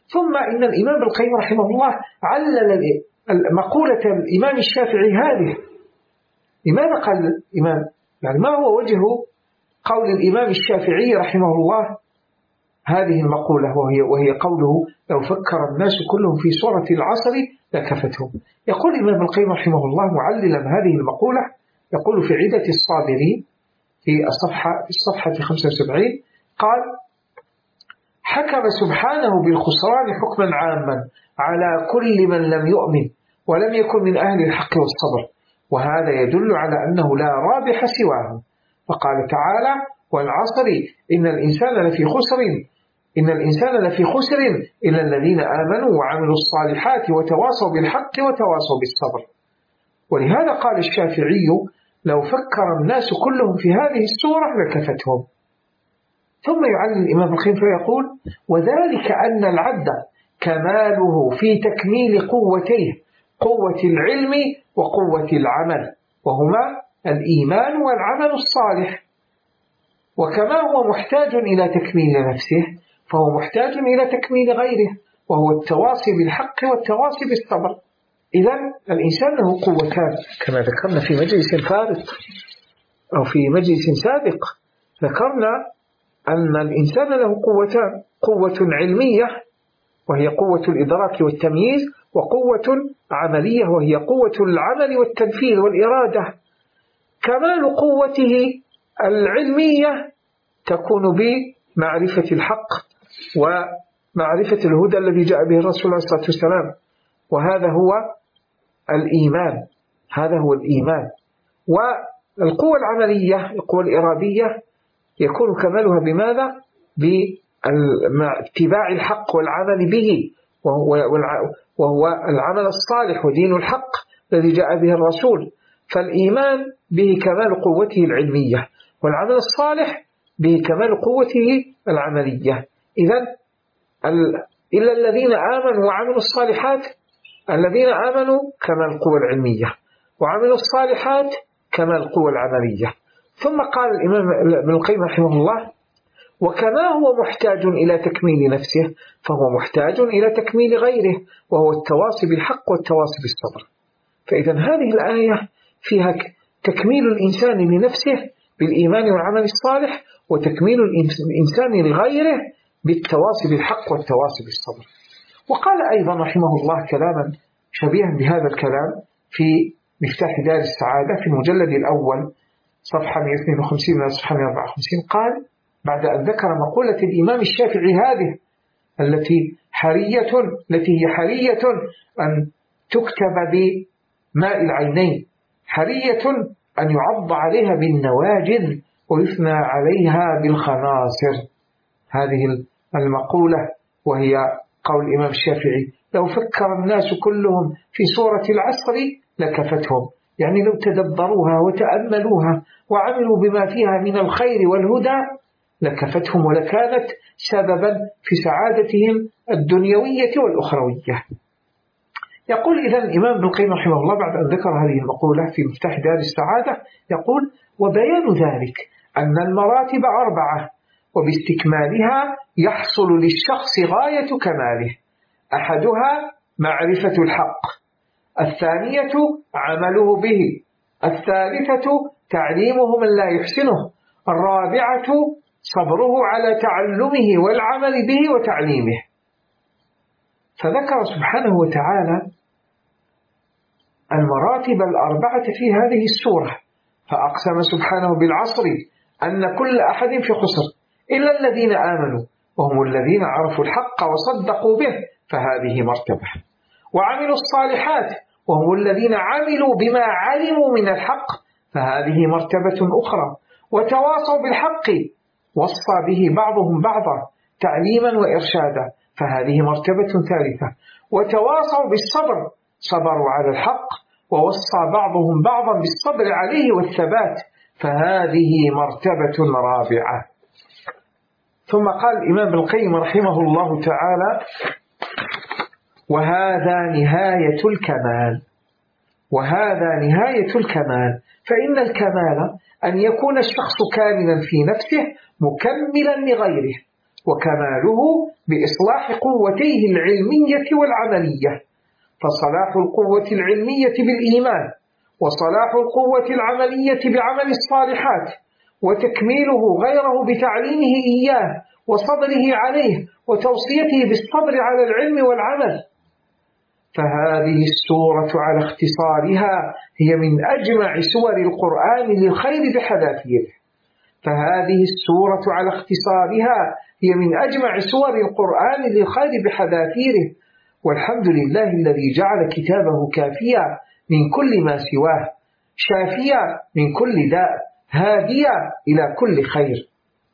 ثم إن الإمام ابن القيم رحمه الله علل مقولة الإمام الشافعي هذه. لماذا قال الإمام؟ يعني ما هو وجه قول الإمام الشافعي رحمه الله هذه المقولة، وهي, وهي قوله لو فكر الناس كلهم في صورة العصر لكفتهم. يقول الإمام ابن القيم رحمه الله معللا هذه المقولة، يقول في عدة الصابرين في الصفحة, في الصفحة خمسة وسبعين قال: حكم سبحانه بالخسران حكما عاما على كل من لم يؤمن ولم يكن من أهل الحق والصبر، وهذا يدل على أنه لا رابح سواه. فقال تعالى: والعصر إن الإنسان لفي خسر إن الإنسان لفي خسر إلا الذين آمنوا وعملوا الصالحات وتواصوا بالحق وتواصوا بالصبر. ولهذا قال الشافعي: لو فكر الناس كلهم في هذه السورة لكفتهم. ثم يعلل الإمام القيم فيقول: وذلك أن العبد كماله في تكميل قوتيه، قوة العلم وقوة العمل، وهما الإيمان والعمل الصالح. وكما هو محتاج إلى تكميل نفسه فهو محتاج إلى تكميل غيره، وهو التواصي بالحق والتواصي بالصبر. إذن الإنسان له قوتان كما ذكرنا في مجلس فارق أو في مجلس سابق، ذكرنا أن الإنسان له قوتان: قوة علمية وهي قوة الإدراك والتمييز، وقوة عملية وهي قوة العمل والتنفيذ والإرادة. كمال قوته العلمية تكون بمعرفة الحق ومعرفة الهدى الذي جاء به الرسول عليه الصلاة والسلام، وهذا هو الإيمان هذا هو الإيمان. والقوة العملية القوة الإرادية يكون كمالها بماذا؟ باتباع الحق والعمل به، وهو العمل الصالح ودين الحق الذي جاء به الرسول. فالإيمان به كمال قوته العلمية، والعمل الصالح به كمال قوته العملية. إذن إلا الذين آمنوا وعملوا الصالحات، الذين آمنوا كمال القوة العلمية وعملوا الصالحات كمال القوة العملية. ثم قال الإمام ابن القيم رحمه الله: وكما هو محتاج إلى تكميل نفسه فهو محتاج إلى تكميل غيره، وهو التواصي بالحق والتواصي بالصبر. فإذا هذه الآية فيها تكميل الإنسان لنفسه بالإيمان والعمل الصالح، وتكميل الإنسان لغيره بالتواصي بالحق والتواصي بالصبر. وقال أيضا رحمه الله كلاما شبيها بهذا الكلام في مفتاح دار السعادة في المجلد الأول صفحة مئة واثنين وخمسين إلى صفحة مئة وأربعة وخمسين، قال بعد أن ذكر مقولة الإمام الشافعي هذه التي حرية التي هي حرية أن تكتب بماء العينين، حرية أن يعض عليها بالنواجذ ويثنى عليها بالخناصر، هذه المقولة وهي قول الإمام الشافعي: لو فكر الناس كلهم في سورة العصر لكفتهم. يعني لو تدبروها وتأملوها وعملوا بما فيها من الخير والهدى لكفتهم، ولكانت سببا في سعادتهم الدنيوية والأخروية. يقول إذن الإمام ابن القيم رحمه الله بعد أن ذكر هذه المقولة في مفتاح دار السعادة، يقول: وبيان ذلك أن المراتب أربعة، وباستكمالها يحصل للشخص غاية كماله. أحدها معرفة الحق، الثانية عمله به، الثالثة تعليمه من لا يحسنه، الرابعة صبره على تعلمه والعمل به وتعليمه. فذكر سبحانه وتعالى المراتب الأربعة في هذه السورة، فأقسم سبحانه بالعصر أن كل أحد في خسر إلا الذين آمنوا وهم الذين عرفوا الحق وصدقوا به، فهذه مرتبة. وعملوا الصالحات وهم الذين عملوا بما علموا من الحق، فهذه مرتبة أخرى. وتواصوا بالحق وصى به بعضهم بعضا تعليما وإرشادا، فهذه مرتبة ثالثة. وتواصوا بالصبر، صبروا على الحق ووصى بعضهم بعضا بالصبر عليه والثبات، فهذه مرتبة رابعة. ثم قال الإمام ابن القيم رحمه الله تعالى: وهذا نهاية الكمال وهذا نهاية الكمال فإن الكمال أن يكون الشخص كاملا في نفسه مكملا لغيره، وكماله بإصلاح قوتيه العلمية والعملية، فصلاح القوة العلمية بالإيمان، وصلاح القوة العملية بعمل الصالحات، وتكميله غيره بتعليمه إياه وصبره عليه وتوصيته بالصبر على العلم والعمل. فهذه السورة على اختصارها هي من أجمع سور القرآن للخير بحذافيره فهذه السورة على اختصارها هي من أجمع سور القرآن للخير بحذافيره والحمد لله الذي جعل كتابه كافيا من كل ما سواه، شافيا من كل داء، هاديا إلى كل خير.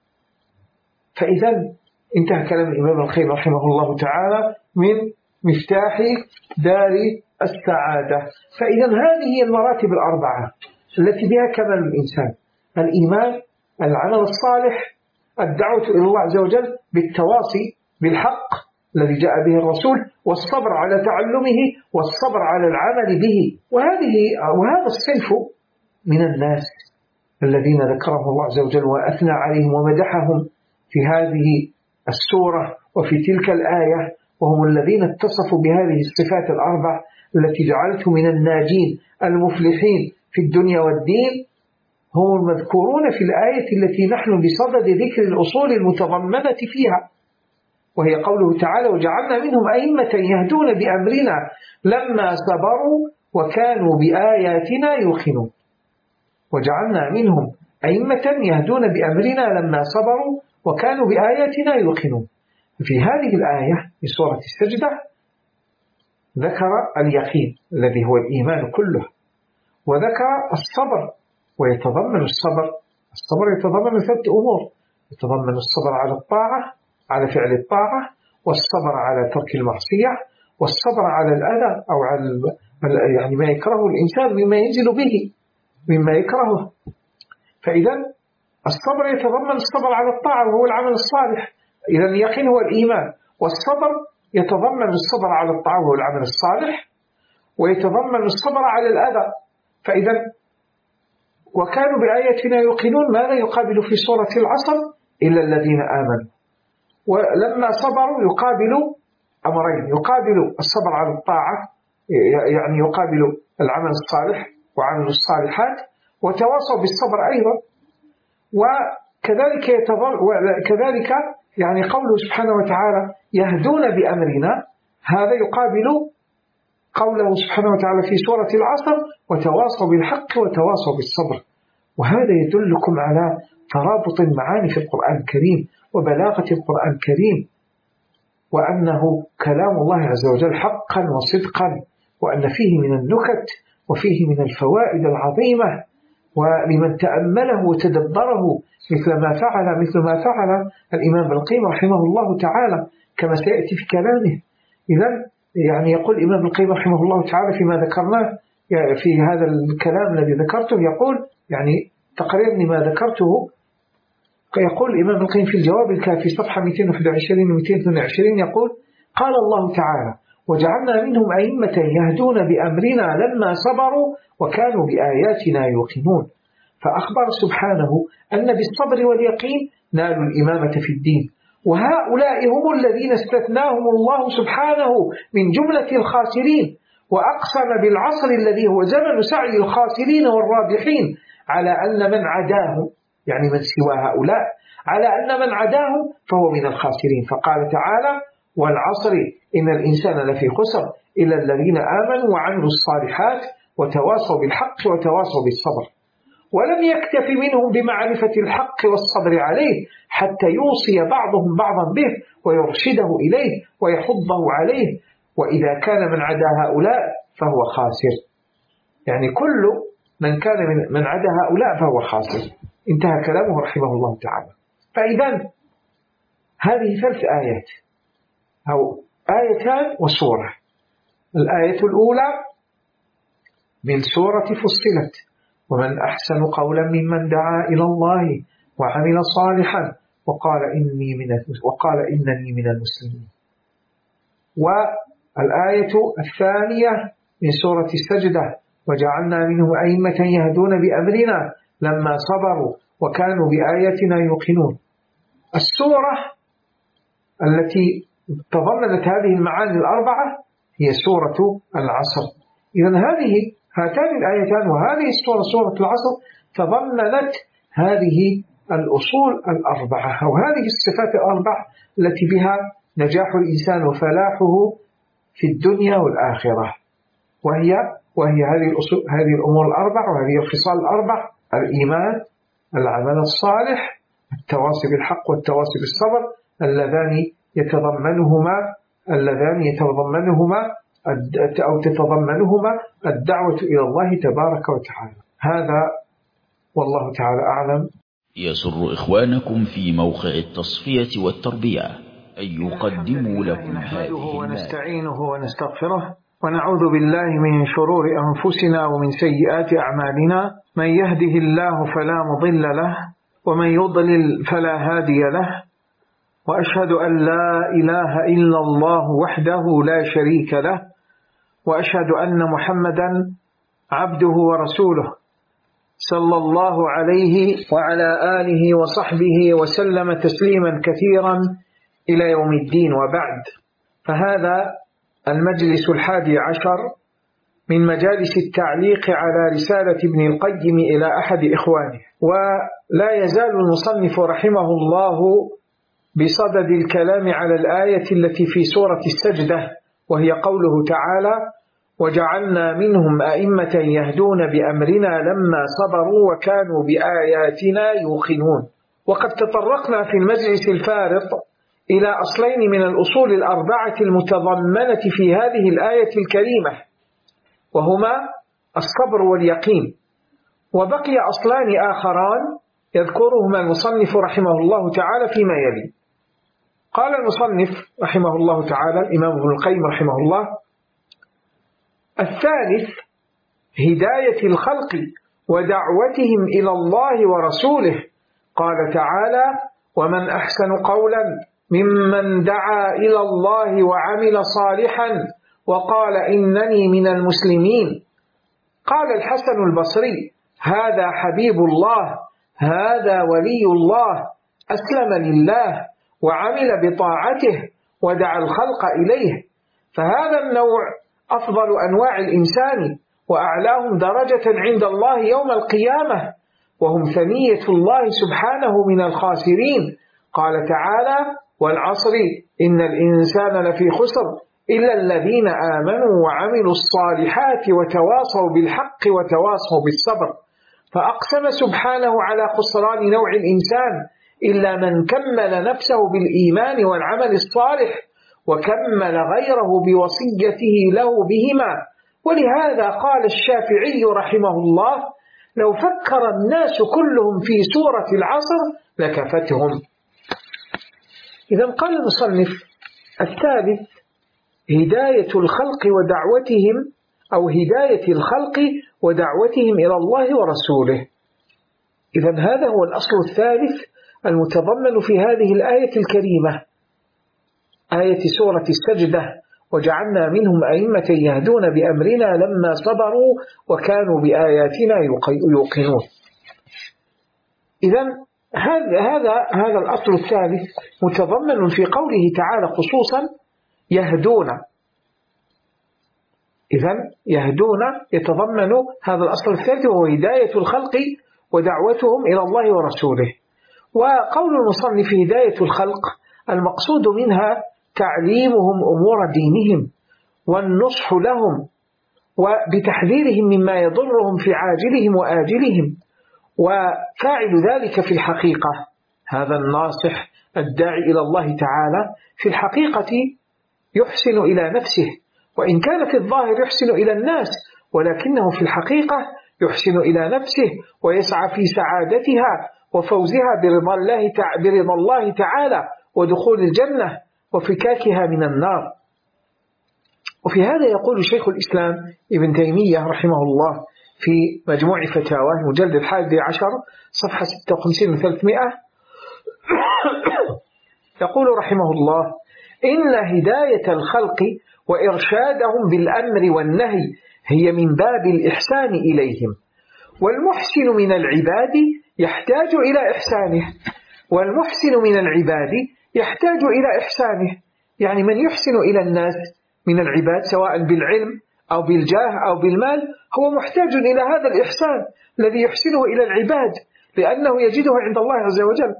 فإذا انتهى كلام الإمام القيم رحمه الله تعالى من مفتاح دار السعادة. فإذا هذه هي المراتب الأربعة التي بها كمال الإنسان: الإيمان، العمل الصالح، الدعوة إلى الله عز وجل بالتواصي بالحق الذي جاء به الرسول، والصبر على تعلمه، والصبر على العمل به. وهذه وهذا الصنف من الناس الذين ذكرهم الله عز وجل وأثنى عليهم ومدحهم في هذه السورة وفي تلك الآية، وهم الذين اتصفوا بهذه الصفات الأربع التي جعلته من الناجين المفلحين في الدنيا والدين، هم المذكورون في الآية التي نحن بصدد ذكر الأصول المتضمنة فيها، وهي قوله تعالى: وجعلنا منهم أئمة يهدون بأمرنا لما صبروا وكانوا بآياتنا يوقنون. وجعلنا منهم أئمة يهدون بأمرنا لما صبروا وكانوا بآياتنا يوقنون. في هذه الآية في سورة السجدة ذكر اليقين الذي هو الإيمان كله، وذكر الصبر، ويتضمن الصبر الصبر يتضمن ثلاث أمور: يتضمن الصبر على الطاعة، على فعل الطاعة، والصبر على ترك المعصية، والصبر على الأذى أو على يعني ما يكرهه الإنسان مما ينزل به مما يكرهه. فإذا الصبر يتضمن الصبر على الطاعة وهو العمل الصالح، إذا اليقين هو الإيمان، والصبر يتضمن الصبر على الطاعة وهو العمل الصالح، ويتضمن الصبر على الأذى. فإذا وكانوا بآياتنا يوقنون ماذا يقابل في سورة العصر؟ إلا الذين آمنوا. ولما صبروا يقابل أمرين: يقابل الصبر على الطاعة، يعني يقابل العمل الصالح وعمل الصالحات، وتواصوا بالصبر أيضا. وكذلك يتضمن وكذلك يعني قوله سبحانه وتعالى يهدون بأمرنا، هذا يقابل قوله سبحانه وتعالى في سورة العصر: وتواصوا بالحق وتواصوا بالصبر. وهذا يدلكم على ترابط المعاني في القرآن الكريم وبلاغة القرآن الكريم، وأنه كلام الله عز وجل حقا وصدقا، وأن فيه من النكت وفيه من الفوائد العظيمة، ولمن تأمله وتدبره مثل ما فعل مثل ما فعل الإمام ابن القيم رحمه الله تعالى كما سيأتي في كلامه. إذن يعني يقول الإمام ابن القيم رحمه الله تعالى فيما ذكرناه يعني في هذا الكلام الذي ذكرته، يقول يعني تقريبا لما ذكرته، يقول الإمام ابن القيم في الجواب الكافي صفحة مئتين وواحد وعشرين و مئتين واثنين وعشرين، يقول: قال الله تعالى: وجعلنا منهم أئمة يهدون بأمرنا لما صبروا وكانوا بآياتنا يوقنون. فأخبر سبحانه أن بالصبر واليقين نالوا الإمامة في الدين، وهؤلاء هم الذين استثناهم الله سبحانه من جملة الخاسرين، وأقسم بالعصر الذي هو زمن سعي الخاسرين والرابحين على أن من عداهم، يعني من سوى هؤلاء، على أن من عداهم فهو من الخاسرين. فقال تعالى: والعصر إن الإنسان لفي خسر إلا الذين آمنوا وعملوا الصالحات وتواصوا بالحق وتواصوا بالصبر. ولم يكتف منهم بمعرفة الحق والصبر عليه حتى يوصي بعضهم بعضا به ويرشده إليه ويحضه عليه، وإذا كان من عدا هؤلاء فهو خاسر. يعني كل من كان من, من عدا هؤلاء فهو خاسر. انتهى كلامه رحمه الله تعالى. فإذا هذه ثلاث آيات أو آيتان وسورة. الآية الأولى من سورة فصلت: ومن أحسن قولا ممن دعا إلى الله وعمل صالحا وقال إني من وقال إنني من المسلمين. والآية الثانية من سورة السجدة: وجعلنا منه أئمة يهدون بأمرنا لما صبروا وكانوا بآياتنا يوقنون. السورة التي تضمنت هذه المعاني الأربعة هي سورة العصر. إذن هذه هاتان الآيتان وهذه السورة سورة العصر تضمنت هذه الأصول الأربعة أو هذه الصفات الأربع التي بها نجاح الإنسان وفلاحه في الدنيا والآخرة، وهي وهي هذه الأصول هذه الأمور الأربع وهذه الخصال الأربع: الإيمان، العمل الصالح، التواصي بالحق والتواصي بالصبر، اللذان يتضمنهما اللذان يتضمنهما أو تتضمنهما الدعوة إلى الله تبارك وتعالى. هذا والله تعالى أعلم. يسر إخوانكم في موقع التصفية والتربية أن يقدموا لكم هذه ونستعينه ونستغفره ونعوذ بالله من شرور أنفسنا ومن سيئات أعمالنا، من يهده الله فلا مضل له ومن يضلل فلا هادي له، وأشهد أن لا إله إلا الله وحده لا شريك له، وأشهد أن محمدا عبده ورسوله صلى الله عليه وعلى آله وصحبه وسلم تسليما كثيرا إلى يوم الدين. وبعد، فهذا المجلس الحادي عشر من مجالس التعليق على رسالة ابن القيم إلى أحد إخوانه، ولا يزال المصنف رحمه الله بصدد الكلام على الآية التي في سورة السجدة، وهي قوله تعالى: وجعلنا منهم أئمة يهدون بأمرنا لما صبروا وكانوا بآياتنا يوقنون. وقد تطرقنا في المجلس الفارط إلى أصلين من الأصول الأربعة المتضمنة في هذه الآية الكريمة، وهما الصبر واليقين، وبقي أصلان آخران يذكرهما المصنف رحمه الله تعالى فيما يلي. قال المصنف رحمه الله تعالى الإمام ابن القيم رحمه الله: الثالث هداية الخلق ودعوتهم إلى الله ورسوله. قال تعالى: ومن أحسن قولا ممن دعا إلى الله وعمل صالحا وقال إنني من المسلمين. قال الحسن البصري: هذا حبيب الله، هذا ولي الله، أسلم لله وعمل بطاعته ودعا الخلق إليه. فهذا النوع أفضل أنواع الإنسان وأعلاهم درجة عند الله يوم القيامة، وهم ثنية الله سبحانه من الخاسرين. قال تعالى: والعصر إن الإنسان لفي خسر إلا الذين آمنوا وعملوا الصالحات وتواصوا بالحق وتواصوا بالصبر. فأقسم سبحانه على خسران نوع الإنسان إلا من كمل نفسه بالإيمان والعمل الصالح وكمل غيره بوصيته له بهما. ولهذا قال الشافعي رحمه الله: لو فكر الناس كلهم في سورة العصر لكفتهم. إذا قال المصنف: الثالث هداية الخلق ودعوتهم أو هداية الخلق ودعوتهم إلى الله ورسوله. إذا هذا هو الأصل الثالث المتضمن في هذه الآية الكريمة، آية سورة السجدة: وجعلنا منهم أئمة يهدون بأمرنا لما صبروا وكانوا بآياتنا يوقنون. إذا هذا هذا هذا الأصل الثالث متضمن في قوله تعالى خصوصا يهدون. إذا يهدون يتضمن هذا الأصل الثالث وهو هداية الخلق ودعوتهم إلى الله ورسوله. وقول المصنف هداية الخلق المقصود منها تعليمهم أمور دينهم والنصح لهم وبتحذيرهم مما يضرهم في عاجلهم وآجلهم. وفاعل ذلك في الحقيقة هذا الناصح الداعي إلى الله تعالى في الحقيقة يحسن إلى نفسه، وإن كان في الظاهر يحسن إلى الناس، ولكنه في الحقيقة يحسن إلى نفسه ويسعى في سعادتها وفوزها برضا الله تعالى, برضا الله تعالى ودخول الجنة وفكاكها من النار. وفي هذا يقول شيخ الإسلام ابن تيمية رحمه الله في مجموع فتاواه مجلد الحادي عشر صفحة ستة وخمسين وثلاثمائة يقول رحمه الله: إن هداية الخلق وإرشادهم بالأمر والنهي هي من باب الإحسان إليهم، والمحسن من العباد يحتاج إلى إحسانه، والمحسن من العباد يحتاج إلى إحسانه، يعني من يحسن إلى الناس من العباد سواء بالعلم أو بالجاه أو بالمال هو محتاج إلى هذا الإحسان الذي يحسنه إلى العباد لأنه يجده عند الله عز وجل.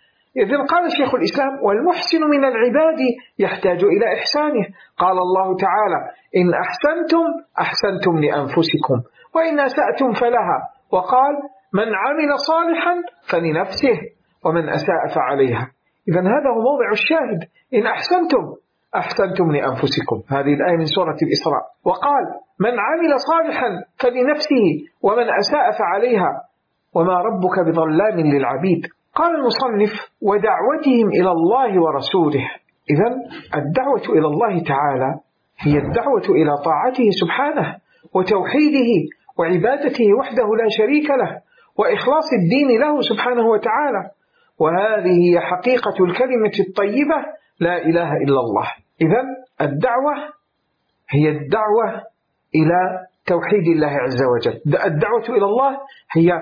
إذن قال شيخ الإسلام: والمحسن من العباد يحتاج إلى إحسانه. قال الله تعالى: إن أحسنتم أحسنتم لأنفسكم وإن أسأتم فلها. وقال: من عمل صالحا فلنفسه ومن أساء فعليها. إذن هذا هو موضع الشاهد: إن أحسنتم أحسنتم لأنفسكم، هذه الآية من سورة الإسراء. وقال: من عمل صالحا فلنفسه ومن أساء فعليها وما ربك بظلام للعبيد. قال المصنف: ودعوتهم إلى الله ورسوله. إذن الدعوة إلى الله تعالى هي الدعوة إلى طاعته سبحانه وتوحيده وعبادته وحده لا شريك له وإخلاص الدين له سبحانه وتعالى، وهذه هي حقيقة الكلمة الطيبة لا إله إلا الله. إذن الدعوة هي الدعوة إلى توحيد الله عز وجل. الدعوة إلى الله هي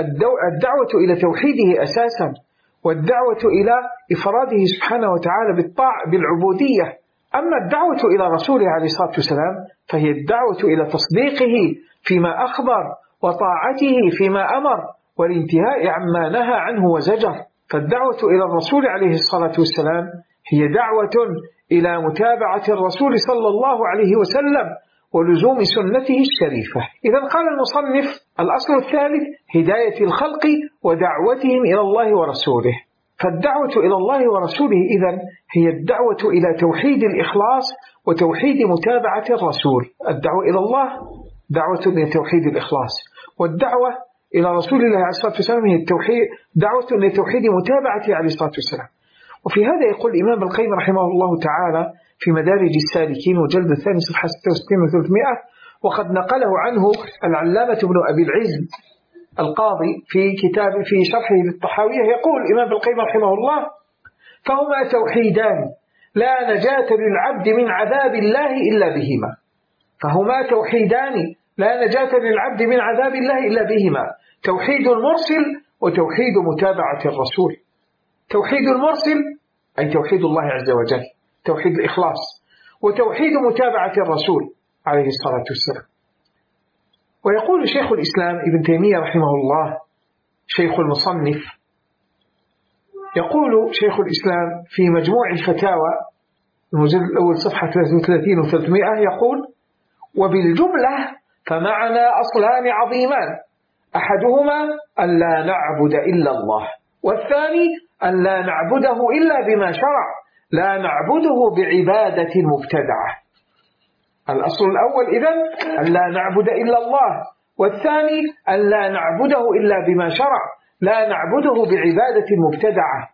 الدعوة إلى توحيده أساسا، والدعوة إلى إفراده سبحانه وتعالى بالطاعة بالعبودية. أما الدعوة إلى رسوله عليه الصلاة والسلام فهي الدعوة إلى تصديقه فيما أخبر وطاعته فيما أمر والانتهاء عما نهى عنه وزجر. فالدعوة إلى الرسول عليه الصلاة والسلام هي دعوة إلى متابعة الرسول صلى الله عليه وسلم ولزوم سنته الشريفة. إذن قال المصنف: الأصل الثالث هداية الخلق ودعوتهم إلى الله ورسوله. فالدعوة إلى الله ورسوله إذن هي الدعوة إلى توحيد الإخلاص وتوحيد متابعة الرسول. الدعوة إلى الله دعوة إلى توحيد الإخلاص، والدعوة إلى رسول الله عليه الصلاة والسلام هي التوحيد دعوة إلى توحيد متابعته عليه الصلاة والسلام. وفي هذا يقول الإمام ابن القيم رحمه الله تعالى في مدارج السالكين وجلد الثاني صفحة ستة وستين وثلاثمائة، وقد نقله عنه العلامة ابن أبي العز القاضي في كتاب في شرحه للطحاوية، يقول الإمام ابن القيم رحمه الله: فهما توحيدان لا نجاة للعبد من عذاب الله إلا بهما. فهما توحيدان لا نجاة للعبد من عذاب الله إلا بهما: توحيد المرسل وتوحيد متابعة الرسول. توحيد المرسل أي توحيد الله عز وجل، توحيد الإخلاص، وتوحيد متابعة الرسول عليه الصلاة والسلام. ويقول شيخ الإسلام ابن تيمية رحمه الله شيخ المصنف، يقول شيخ الإسلام في مجموع الفتاوى المجلد الأول صفحة ثلاثة وثلاثين وثلاثمائة يقول: وبالجملة فمعنى أصلان عظيمان: أحدهما أن لا نعبد إلا الله، والثاني أن لا نعبده إلا بما شرع، لا نعبده بعبادة مبتدعة. الأصل الأول إذن أن لا نعبد إلا الله، والثاني أن لا نعبده إلا بما شرع، لا نعبده بعبادة مبتدعة.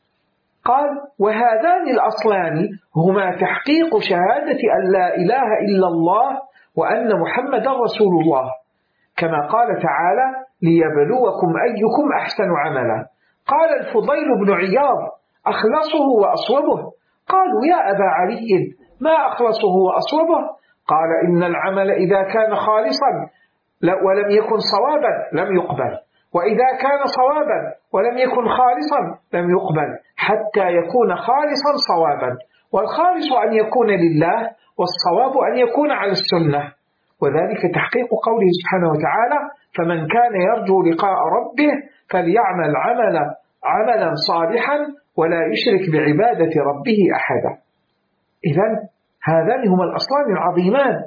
قال: وهذان الأصلان هما تحقيق شهادة أن لا إله إلا الله وأن محمد رسول الله، كما قال تعالى: ليبلوكم أيكم أحسن عملا. قال الفضيل بن عياض: أخلصه وأصوبه. قالوا: يا أبا علي ما أخلصه وأصوبه؟ قال: إن العمل إذا كان خالصا ولم يكن صوابا لم يقبل، وإذا كان صوابا ولم يكن خالصا لم يقبل، حتى يكون خالصا صوابا، والخالص أن يكون لله، والصواب أن يكون على السنة. وذلك تحقيق قوله سبحانه وتعالى: فمن كان يرجو لقاء ربه فليعمل عملا عملا صالحا ولا يشرك بعبادة ربه أحدا. إذن هذان هما الأصلان العظيمان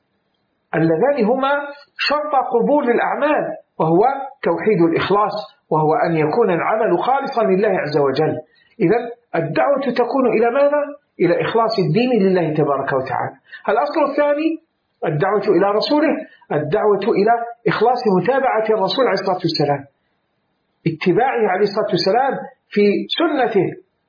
اللذان هما شرط قبول الأعمال، وهو توحيد الإخلاص، وهو أن يكون العمل خالصا لله عز وجل. إذن الدعوة تكون إلى ماذا؟ إلى إخلاص الدين لله تبارك وتعالى. الأصل الثاني الدعوة إلى رسوله، الدعوة إلى إخلاص متابعة الرسول عليه الصلاة والسلام، اتباعه عليه الصلاة والسلام في سنته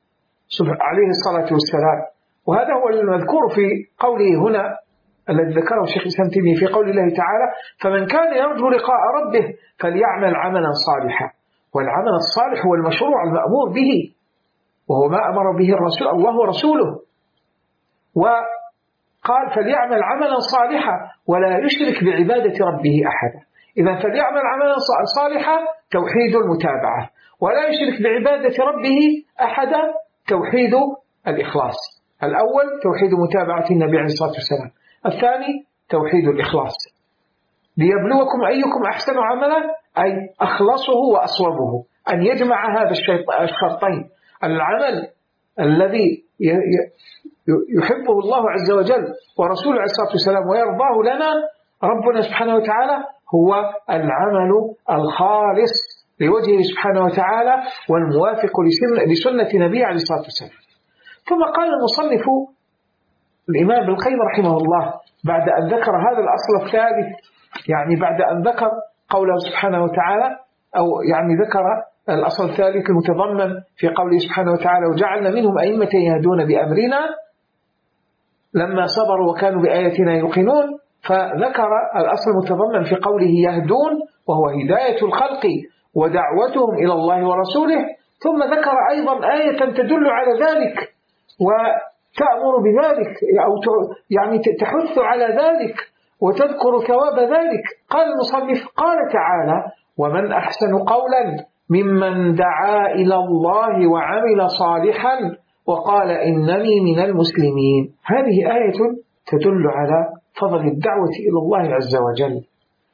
عليه الصلاة والسلام. وهذا هو المذكور في قوله هنا الذي ذكره الشيخ الإسلام تيمية في قول الله تعالى: فمن كان يرجو لقاء ربه فليعمل عملا صالحا. والعمل الصالح هو المشروع المأمور به، وهو ما أمر به الرسول الله ورسوله. وقال: فليعمل عملا صالحا ولا يشرك بعبادة ربه أحدا. إذا فليعمل عملا صالحا توحيد المتابعة، ولا يشرك بعبادة ربه أحدا توحيد الإخلاص. الأول توحيد متابعة النبي عليه الصلاة والسلام، الثاني توحيد الإخلاص. ليبلوكم أيكم أحسن عملا، أي أخلصه وأصوبه، أن يجمع هذا الشرطين، العمل الذي يحبه الله عز وجل ورسوله عليه الصلاة والسلام ويرضاه لنا ربنا سبحانه وتعالى، هو العمل الخالص لوجهه سبحانه وتعالى والموافق لسنة نبيه عليه الصلاة والسلام. ثم قال المصنف الإمام ابن القيم رحمه الله بعد أن ذكر هذا الأصل الثالث، يعني بعد أن ذكر قوله سبحانه وتعالى، أو يعني ذكر الأصل الثالث المتضمن في قوله سبحانه وتعالى وجعلنا منهم أئمة يهدون بأمرنا لما صبروا وكانوا بآياتنا يوقنون، فذكر الأصل المتضمن في قوله يهدون وهو هداية الخلق ودعوتهم إلى الله ورسوله، ثم ذكر أيضا آية تدل على ذلك وتأمر بذلك، أو يعني تحث على ذلك وتذكر ثواب ذلك. قال المصنف قال تعالى ومن أحسن قولا ممن دعا إلى الله وعمل صالحا وقال إنني من المسلمين. هذه آية تدل على فضل الدعوة إلى الله عز وجل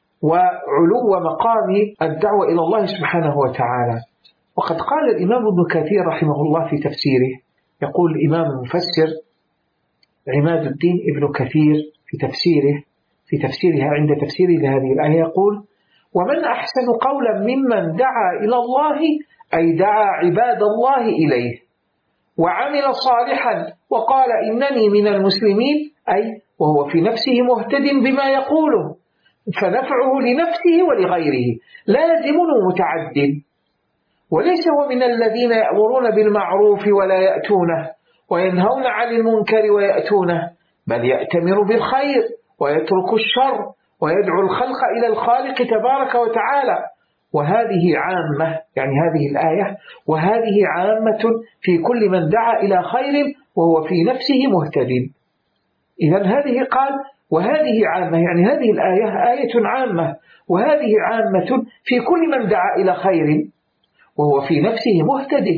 وعلو مقام الدعوة إلى الله سبحانه وتعالى. وقد قال الإمام ابن كثير رحمه الله في تفسيره، يقول الإمام المفسر عماد الدين ابن كثير في تفسيره في تفسيرها عند تفسيره لهذه الآية يقول ومن أحسن قولا ممن دعا إلى الله، أي دعا عباد الله إليه، وعمل صالحا وقال إنني من المسلمين، أي وهو في نفسه مهتد بما يقوله، فنفعه لنفسه ولغيره لازم ومتعد، وليس هو من الذين يأمرون بالمعروف ولا يأتونه وينهون عن المنكر ويأتونه، بل يأتمر بالخير ويترك الشر ويدعو الخلق إلى الخالق تبارك وتعالى. وهذه عامة، يعني هذه الآية وهذه عامة في كل من دعا إلى خير وهو في نفسه مهتد. إذن هذه قال وهذه عامة، يعني هذه الآية آية عامة، وهذه عامة في كل من دعا إلى خير وهو في نفسه مهتد.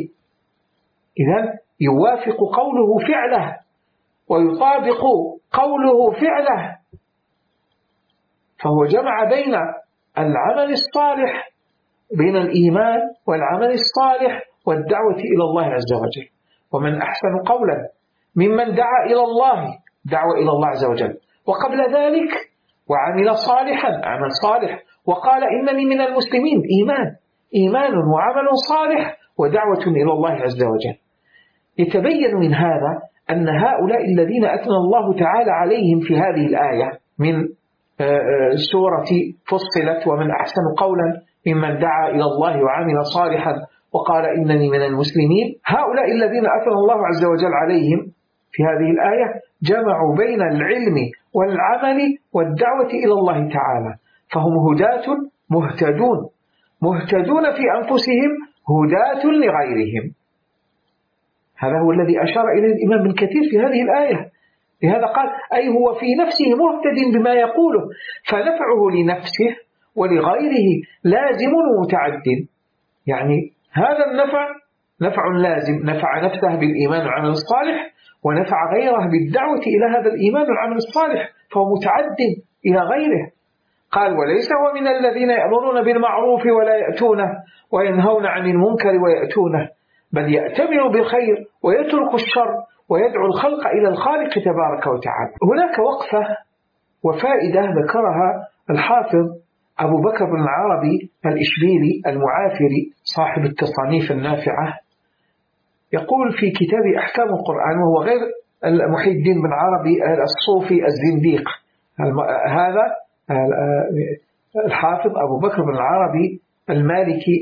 إذن يوافق قوله فعله ويطابق قوله فعله، فهو جمع بين العمل الصالح، بين الإيمان والعمل الصالح والدعوة إلى الله عز وجل. ومن أحسن قولا ممن دعا إلى الله، دعوة إلى الله عز وجل، وقبل ذلك وعمل صالحا، عمل صالح، وقال إنني من المسلمين، إيمان إيمان وعمل صالح ودعوة إلى الله عز وجل. يتبين من هذا أن هؤلاء الذين أثنى الله تعالى عليهم في هذه الآية من سورة فصلت ومن أحسن قولا ممن دعا إلى الله وعمل صالحا وقال إنني من المسلمين، هؤلاء الذين أثنى الله عز وجل عليهم في هذه الآية جمعوا بين العلم والعمل والدعوة إلى الله تعالى، فهم هداة مهتدون، مهتدون في أنفسهم هداة لغيرهم. هذا هو الذي أشار إليه الإمام ابن كثير في هذه الآية، لهذا قال أي هو في نفسه مهتد بما يقوله، فنفعه لنفسه ولغيره لازم ومتعد. يعني هذا النفع نفع لازم، نفع نفسه بالإيمان والعمل الصالح، ونفع غيره بالدعوة إلى هذا الإيمان والعمل الصالح، فهو متعد إلى غيره. قال وليس هو من الذين يأمرون بالمعروف ولا يأتونه وينهون عن المنكر ويأتونه، بل يأتمر بالخير ويترك الشر ويدعو الخلق إلى الخالق تبارك وتعالى. هناك وقفة وفائدة ذكرها الحافظ أبو بكر بن العربي الإشبيلي المعافري صاحب التصانيف النافعة، يقول في كتاب أحكام القرآن، وهو غير محي الدين بن عربي الصوفي الزنديق، هذا الحافظ أبو بكر بن العربي المالكي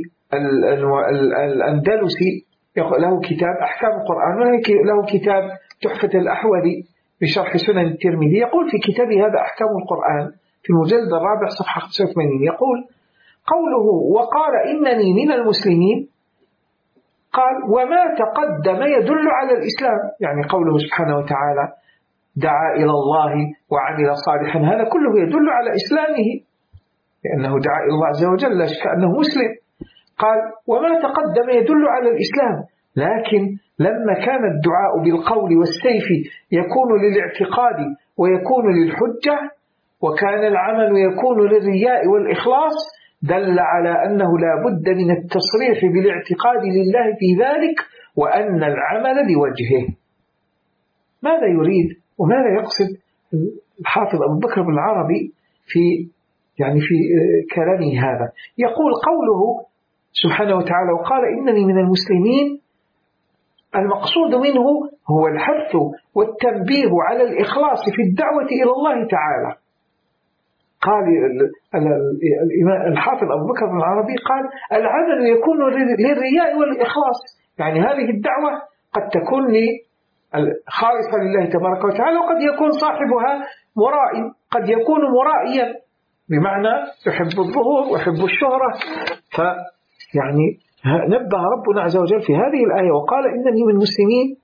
الأندلسي له كتاب أحكام القرآن، وله كتاب تحفة الأحوذي بشرح سنن الترمذي. يقول في كتابه هذا أحكام القرآن في المجلد الرابع صفحة خمسة وثمانين، يقول قوله وقال إنني من المسلمين، قال وما تقدم يدل على الإسلام، يعني قوله سبحانه وتعالى دعا إلى الله وعمل صالحا، هذا كله يدل على إسلامه لأنه دعا إلى الله عز وجل، لا شك أنه مسلم. قال وما تقدم يدل على الإسلام، لكن لما كان الدعاء بالقول والسيف يكون للاعتقاد ويكون للحجة، وكان العمل يكون للرياء والإخلاص، دل على أنه لا بد من التصريح بالاعتقاد لله في ذلك، وأن العمل لوجهه. ماذا يريد وماذا يقصد الحافظ أبو بكر بن العربي في يعني في كلامه هذا؟ يقول قوله سبحانه وتعالى وقال إنني من المسلمين، المقصود منه هو الحث والتنبيه على الإخلاص في الدعوة إلى الله تعالى. قال الحافظ أبو بكر بن العربي قال العمل يكون للرياء والإخلاص، يعني هذه الدعوة قد تكون خالصة لله تبارك وتعالى، وقد يكون صاحبها مرائي، قد يكون مرائيا بمعنى يحب الظهور ويحب الشهرة. فيعني نبه ربنا عز وجل في هذه الآية وقال إنني من المسلمين،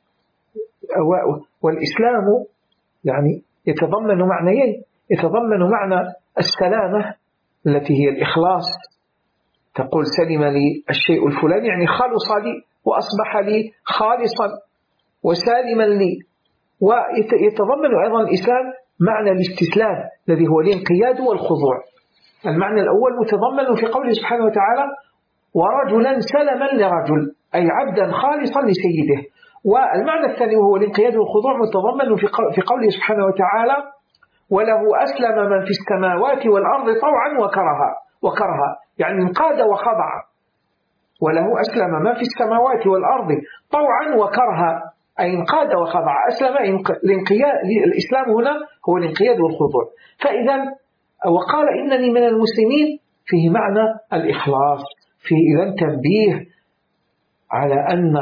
والإسلام يعني يتضمن معنيين، يتضمن معنى السلامة التي هي الإخلاص، تقول سلم لي الشيء الفلاني يعني خلص لي وأصبح لي خالصا وسالما لي. ويتضمن أيضا الإسلام معنى الاستسلام الذي هو الانقياد والخضوع. المعنى الأول متضمن في قوله سبحانه وتعالى ورجلا سلما لرجل، أي عبدا خالصا لسيده. والمعنى الثاني وهو الانقياد والخضوع متضمن في قوله سبحانه وتعالى وله أسلم من في السماوات والأرض طوعا وكرها وكرها يعني انقاد وخضع. وله أسلم من في السماوات والأرض طوعا وكرها أي انقاد وخضع. أسلم الانقياد، الإسلام هنا هو الانقياد والخضوع. فإذا وقال إنني من المسلمين فيه معنى الإخلاص، فيه إذن تنبيه على أن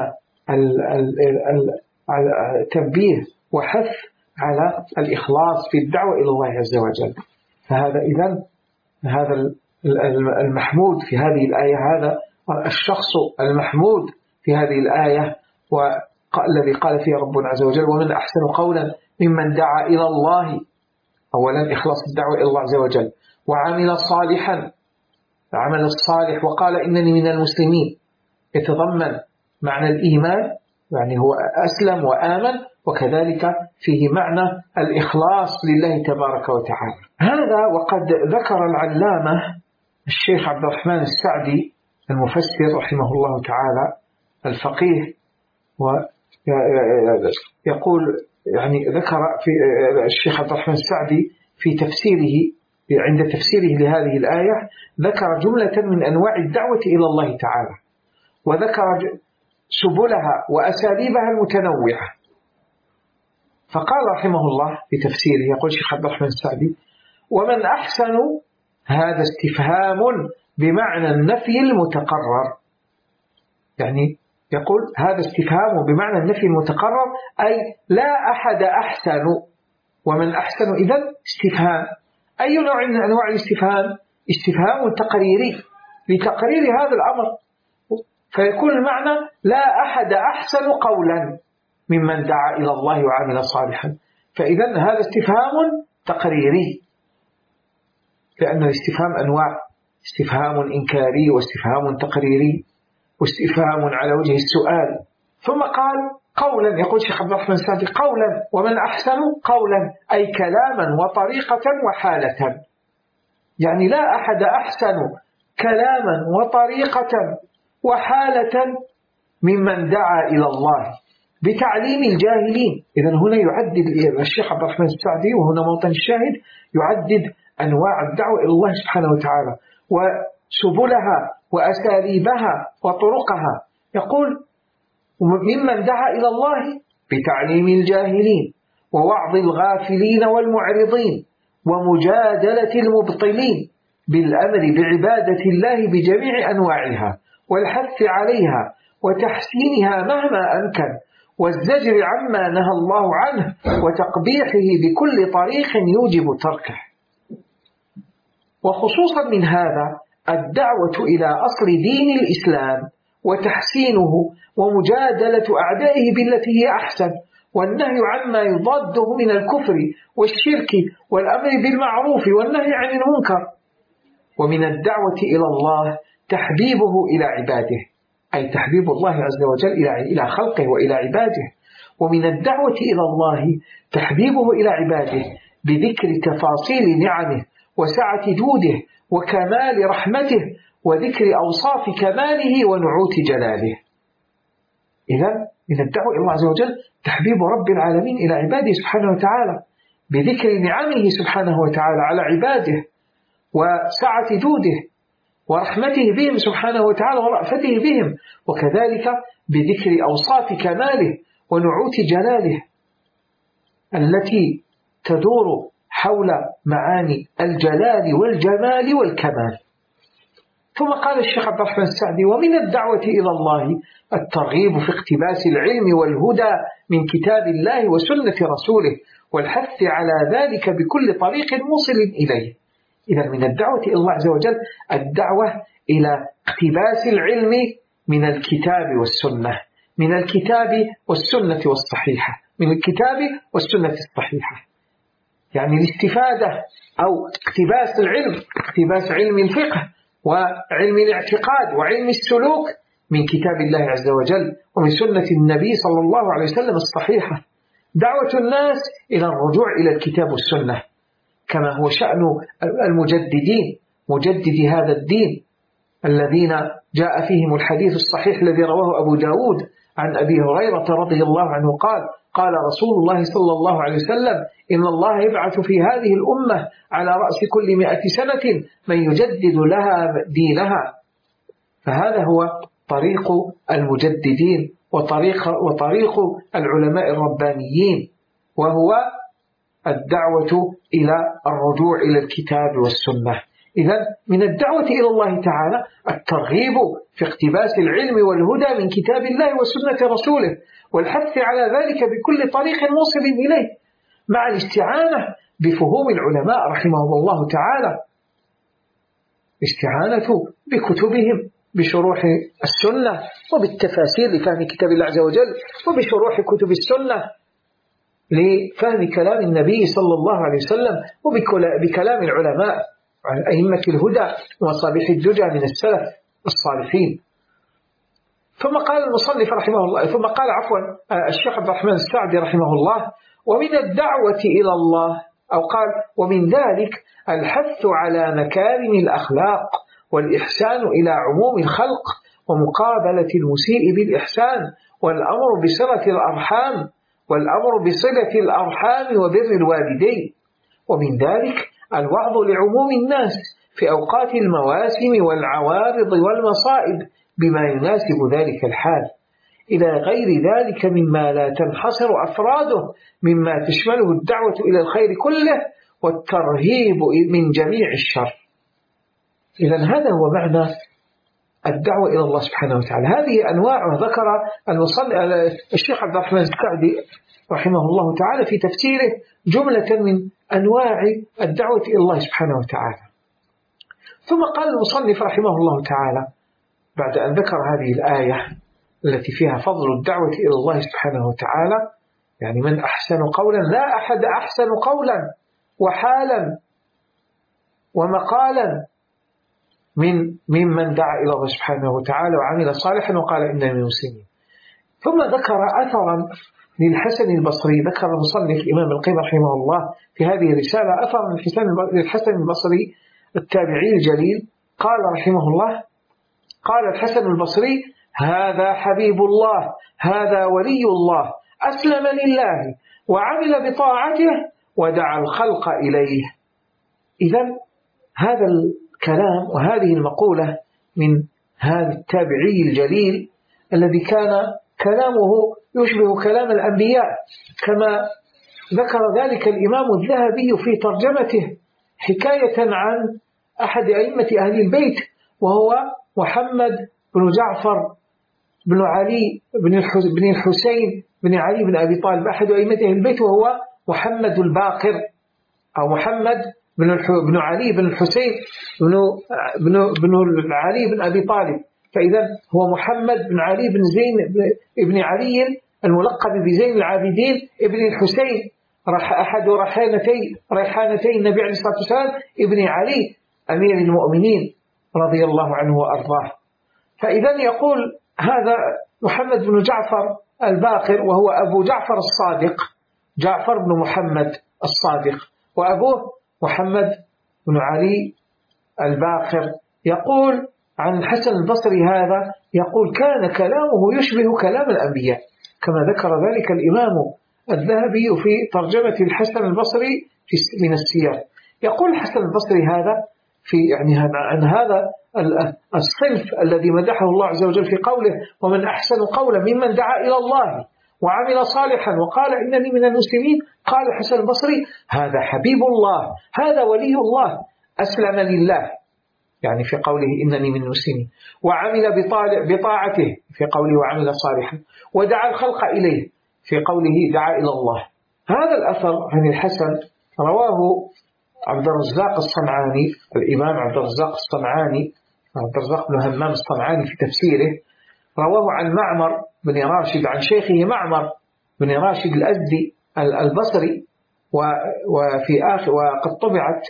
التنبيه وحث على الإخلاص في الدعوة إلى الله عز وجل. فهذا إذن هذا المحمود في هذه الآية، هذا الشخص المحمود في هذه الآية، والذي قال فيه ربنا عز وجل ومن أحسن قولا ممن دعا إلى الله. أولا إخلاص الدعوة إلى الله عز وجل، وعمل صالحا، عمل الصالح، وقال إنني من المسلمين، يتضمن معنى الإيمان يعني هو أسلم وآمن، وكذلك فيه معنى الإخلاص لله تبارك وتعالى. هذا وقد ذكر العلامة الشيخ عبد الرحمن السعدي المفسر رحمه الله تعالى الفقيه، ويقول يعني ذكر في الشيخ عبد الرحمن السعدي في تفسيره عند تفسيره لهذه الآية ذكر جملة من أنواع الدعوة إلى الله تعالى، وذكر سبلها وأساليبها المتنوعة. فقال رحمه الله في تفسيره، يقول الشيخ عبد الرحمن السعدي ومن أحسن، هذا استفهام بمعنى النفي المتقرر، يعني يقول هذا استفهام بمعنى النفي المتقرر أي لا أحد أحسن. ومن أحسن إذن استفهام، أي نوع من أنواع الاستفهام؟ استفهام تقريري لتقرير هذا الأمر، فيكون المعنى لا أحد أحسن قولا ممن دعا إلى الله وعمل صالحا. فإذن هذا استفهام تقريري، لأن الاستفهام أنواع، استفهام إنكاري واستفهام تقريري واستفهام على وجه السؤال. ثم قال قولا، يقول الشيخ عبد الرحمن السعدي قولا ومن أحسن قولا أي كلاما وطريقة وحالة، يعني لا أحد أحسن كلاما وطريقة وحالة ممن دعا إلى الله بتعليم الجاهلين. إذن هنا يعدد الشيخ عبد الرحمن السعدي، وهنا موطن الشاهد، يعدد أنواع الدعوة إلى الله سبحانه وتعالى وسبلها وأساليبها وطرقها. يقول ممن دعا إلى الله بتعليم الجاهلين ووعظ الغافلين والمعرضين ومجادلة المبطلين بالأمر بعبادة الله بجميع أنواعها والحث عليها وتحسينها مهما أمكن والزجر عما نهى الله عنه وتقبيحه بكل طريق يوجب تركه. وخصوصا من هذا الدعوة إلى أصل دين الإسلام وتحسينه ومجادلة أعدائه بالتي هي أحسن، والنهي عما يضاده من الكفر والشرك والأمر بالمعروف والنهي عن المنكر. ومن الدعوة إلى الله تحبيبه إلى عباده، أي تحبيب الله عز وجل إلى خلقه وإلى عباده. ومن الدعوة إلى الله تحبيبه إلى عباده بذكر تفاصيل نعمه وسعة جوده وكمال رحمته وذكر أوصاف كماله ونعوت جلاله. إذن من الدعوة إلى الله عز وجل تحبيب رب العالمين إلى عباده سبحانه وتعالى بذكر نعمه سبحانه وتعالى على عباده وسعة جوده ورحمته بهم سبحانه وتعالى ورأفته بهم، وكذلك بذكر أوصاف كماله ونعوت جلاله التي تدور حول معاني الجلال والجمال والكمال. ثم قال الشيخ عبد الرحمن السعدي: ومن الدعوة إلى الله الترغيب في اقتباس العلم والهدى من كتاب الله وسنة رسوله والحث على ذلك بكل طريق موصل إليه. إذا من الدعوة إلى الله عز وجل الدعوة إلى اقتباس العلم من الكتاب والسنة، من الكتاب والسنة والصحيحة، من الكتاب والسنة الصحيحة، يعني الاستفادة أو اقتباس العلم، اقتباس علم الفقه وعلم الاعتقاد وعلم السلوك من كتاب الله عز وجل ومن سنة النبي صلى الله عليه وسلم الصحيحة. دعوة الناس إلى الرجوع إلى الكتاب والسنة كما هو شأن المجددين، مجددي هذا الدين الذين جاء فيهم الحديث الصحيح الذي رواه أبو داود عن أبي هريرة رضي الله عنه قال: قال رسول الله صلى الله عليه وسلم: إن الله يبعث في هذه الأمة على رأس كل مئة سنة من يجدد لها دينها. فهذا هو طريق المجددين وطريق, وطريق العلماء الربانيين، وهو الدعوة إلى الرجوع إلى الكتاب والسنة. إذن من الدعوة إلى الله تعالى الترغيب في اقتباس العلم والهدى من كتاب الله وسنة رسوله والحث على ذلك بكل طريق موصل إليه، مع الاستعانة بفهوم العلماء رحمهم الله تعالى، استعانة بكتبهم بشروح السنة وبالتفاسير لفهم كتاب الله عز وجل وبشروح كتب السنة لفهم كلام النبي صلى الله عليه وسلم وبكلام العلماء عن أئمة الهدى ومصابيح الدجى من السلف الصالحين. ثم قال المصنف رحمه الله ثم قال عفوا الشيخ عبد الرحمن السعدي رحمه الله: ومن الدعوة إلى الله، أو قال: ومن ذلك الحث على مكارم الأخلاق والإحسان إلى عموم الخلق ومقابلة المسيء بالإحسان والأمر بصلة الأرحام والأمر بصلة الأرحام وبر الوالدين. ومن ذلك الوعظ لعموم الناس في أوقات المواسم والعوارض والمصائب بما يناسب ذلك الحال، إلى غير ذلك مما لا تنحصر أفراده مما تشمله الدعوة إلى الخير كله والترهيب من جميع الشر. إذن هذا هو معنى الدعوة إلى الله سبحانه وتعالى. هذه أنواع ذكر الشيخ عبد الرحمن السعدي رحمه الله تعالى في تفسيره جملة من أنواع الدعوة إلى الله سبحانه وتعالى. ثم قال المصنف رحمه الله تعالى بعد أن ذكر هذه الآية التي فيها فضل الدعوة إلى الله سبحانه وتعالى، يعني من أحسن قولا، لا أحد أحسن قولا وحالا ومقالا من ممن دعا إلى الله سبحانه وتعالى وعمل صالحا وقال إنني من المسلمين. ثم ذكر أثرا للحسن البصري، ذكر المصنف الإمام القيم رحمه الله في هذه الرسالة أثرا للحسن البصري التابعي الجليل، قال رحمه الله: قال الحسن البصري: هذا حبيب الله، هذا ولي الله، أسلم لله وعمل بطاعته ودعا الخلق إليه. إذن هذا الكلام وهذه المقولة من هذا التابعي الجليل الذي كان كلامه يشبه كلام الأنبياء، كما ذكر ذلك الإمام الذهبي في ترجمته حكاية عن أحد أئمة أهل البيت، وهو محمد بن جعفر بن علي بن الحسين بن علي بن أبي طالب، أحد أئمة أهل البيت، وهو محمد الباقر أو محمد بن علي بن الحسين بن, بن, بن علي بن أبي طالب. فإذا هو محمد بن علي بن زين بن علي الملقب بزين العابدين ابن الحسين، أحد ريحانتي ريحانتي النبي عليه الصلاة والسلام ابن علي أمير المؤمنين رضي الله عنه وأرضاه. فإذا يقول هذا محمد بن جعفر الباقر، وهو أبو جعفر الصادق، جعفر بن محمد الصادق، وأبوه محمد بن علي الباقر. يقول عن الحسن البصري هذا، يقول كان كلامه يشبه كلام الأنبياء، كما ذكر ذلك الإمام الذهبي في ترجمة الحسن البصري من السير. يقول الحسن البصري هذا في يعني عن هذا الصنف الذي مدحه الله عز وجل في قوله: ومن أحسن قولا ممن دعا إلى الله وعمل صالحا وقال إنني من المسلمين. قال الحسن البصري: هذا حبيب الله، هذا ولي الله، أسلم لله، يعني في قوله إنني من المسلمين، وعمل بطاعته في قوله وعمل صالحا، ودعا الخلق إليه في قوله دعا إلى الله. هذا الأثر عن الحسن رواه عبد الرزاق الصنعاني، الإمام عبد الرزاق الصنعاني، عبد الرزاق بن همام الصنعاني في تفسيره، رواه عن معمر بن راشد عن شيخه معمر بن راشد الأزدي البصري، وفي آخر وقد طبعت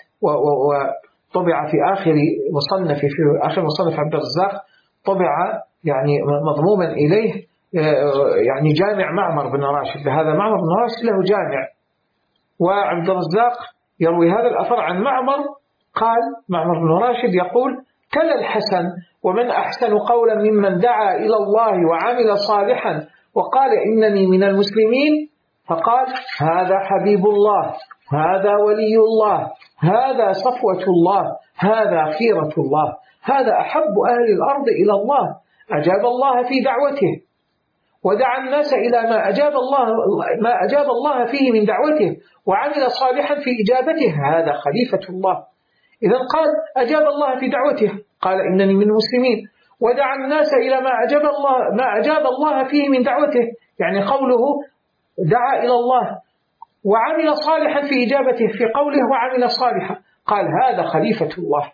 وطبع في آخر مصنف في آخر مصنف عبد الرزاق، طبع يعني مضموما إليه يعني جامع معمر بن راشد. هذا معمر بن راشد له جامع، وعبد الرزاق يروي هذا الأثر عن معمر. قال معمر بن راشد يقول: تلا الحسن: ومن أحسن قولا ممن دعا إلى الله وعمل صالحا وقال إنني من المسلمين. فقال: هذا حبيب الله، هذا ولي الله، هذا صفوة الله، هذا خيرة الله، هذا أحب أهل الأرض إلى الله، أجاب الله في دعوته ودعا الناس إلى ما أجاب الله ما أجاب الله فيه من دعوته وعمل صالحا في إجابته، هذا خليفة الله. إذا قال أجاب الله في دعوته، قال إنني من المسلمين، ودعا الناس إلى ما أجاب الله ما أجاب الله فيه من دعوته، يعني قوله دعا إلى الله، وعمل صالحا في إجابته في قوله وعمل صالحا، قال هذا خليفة الله.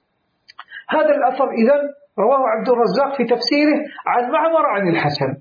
هذا الأثر إذن رواه عبد الرزاق في تفسيره عن معمر عن الحسن.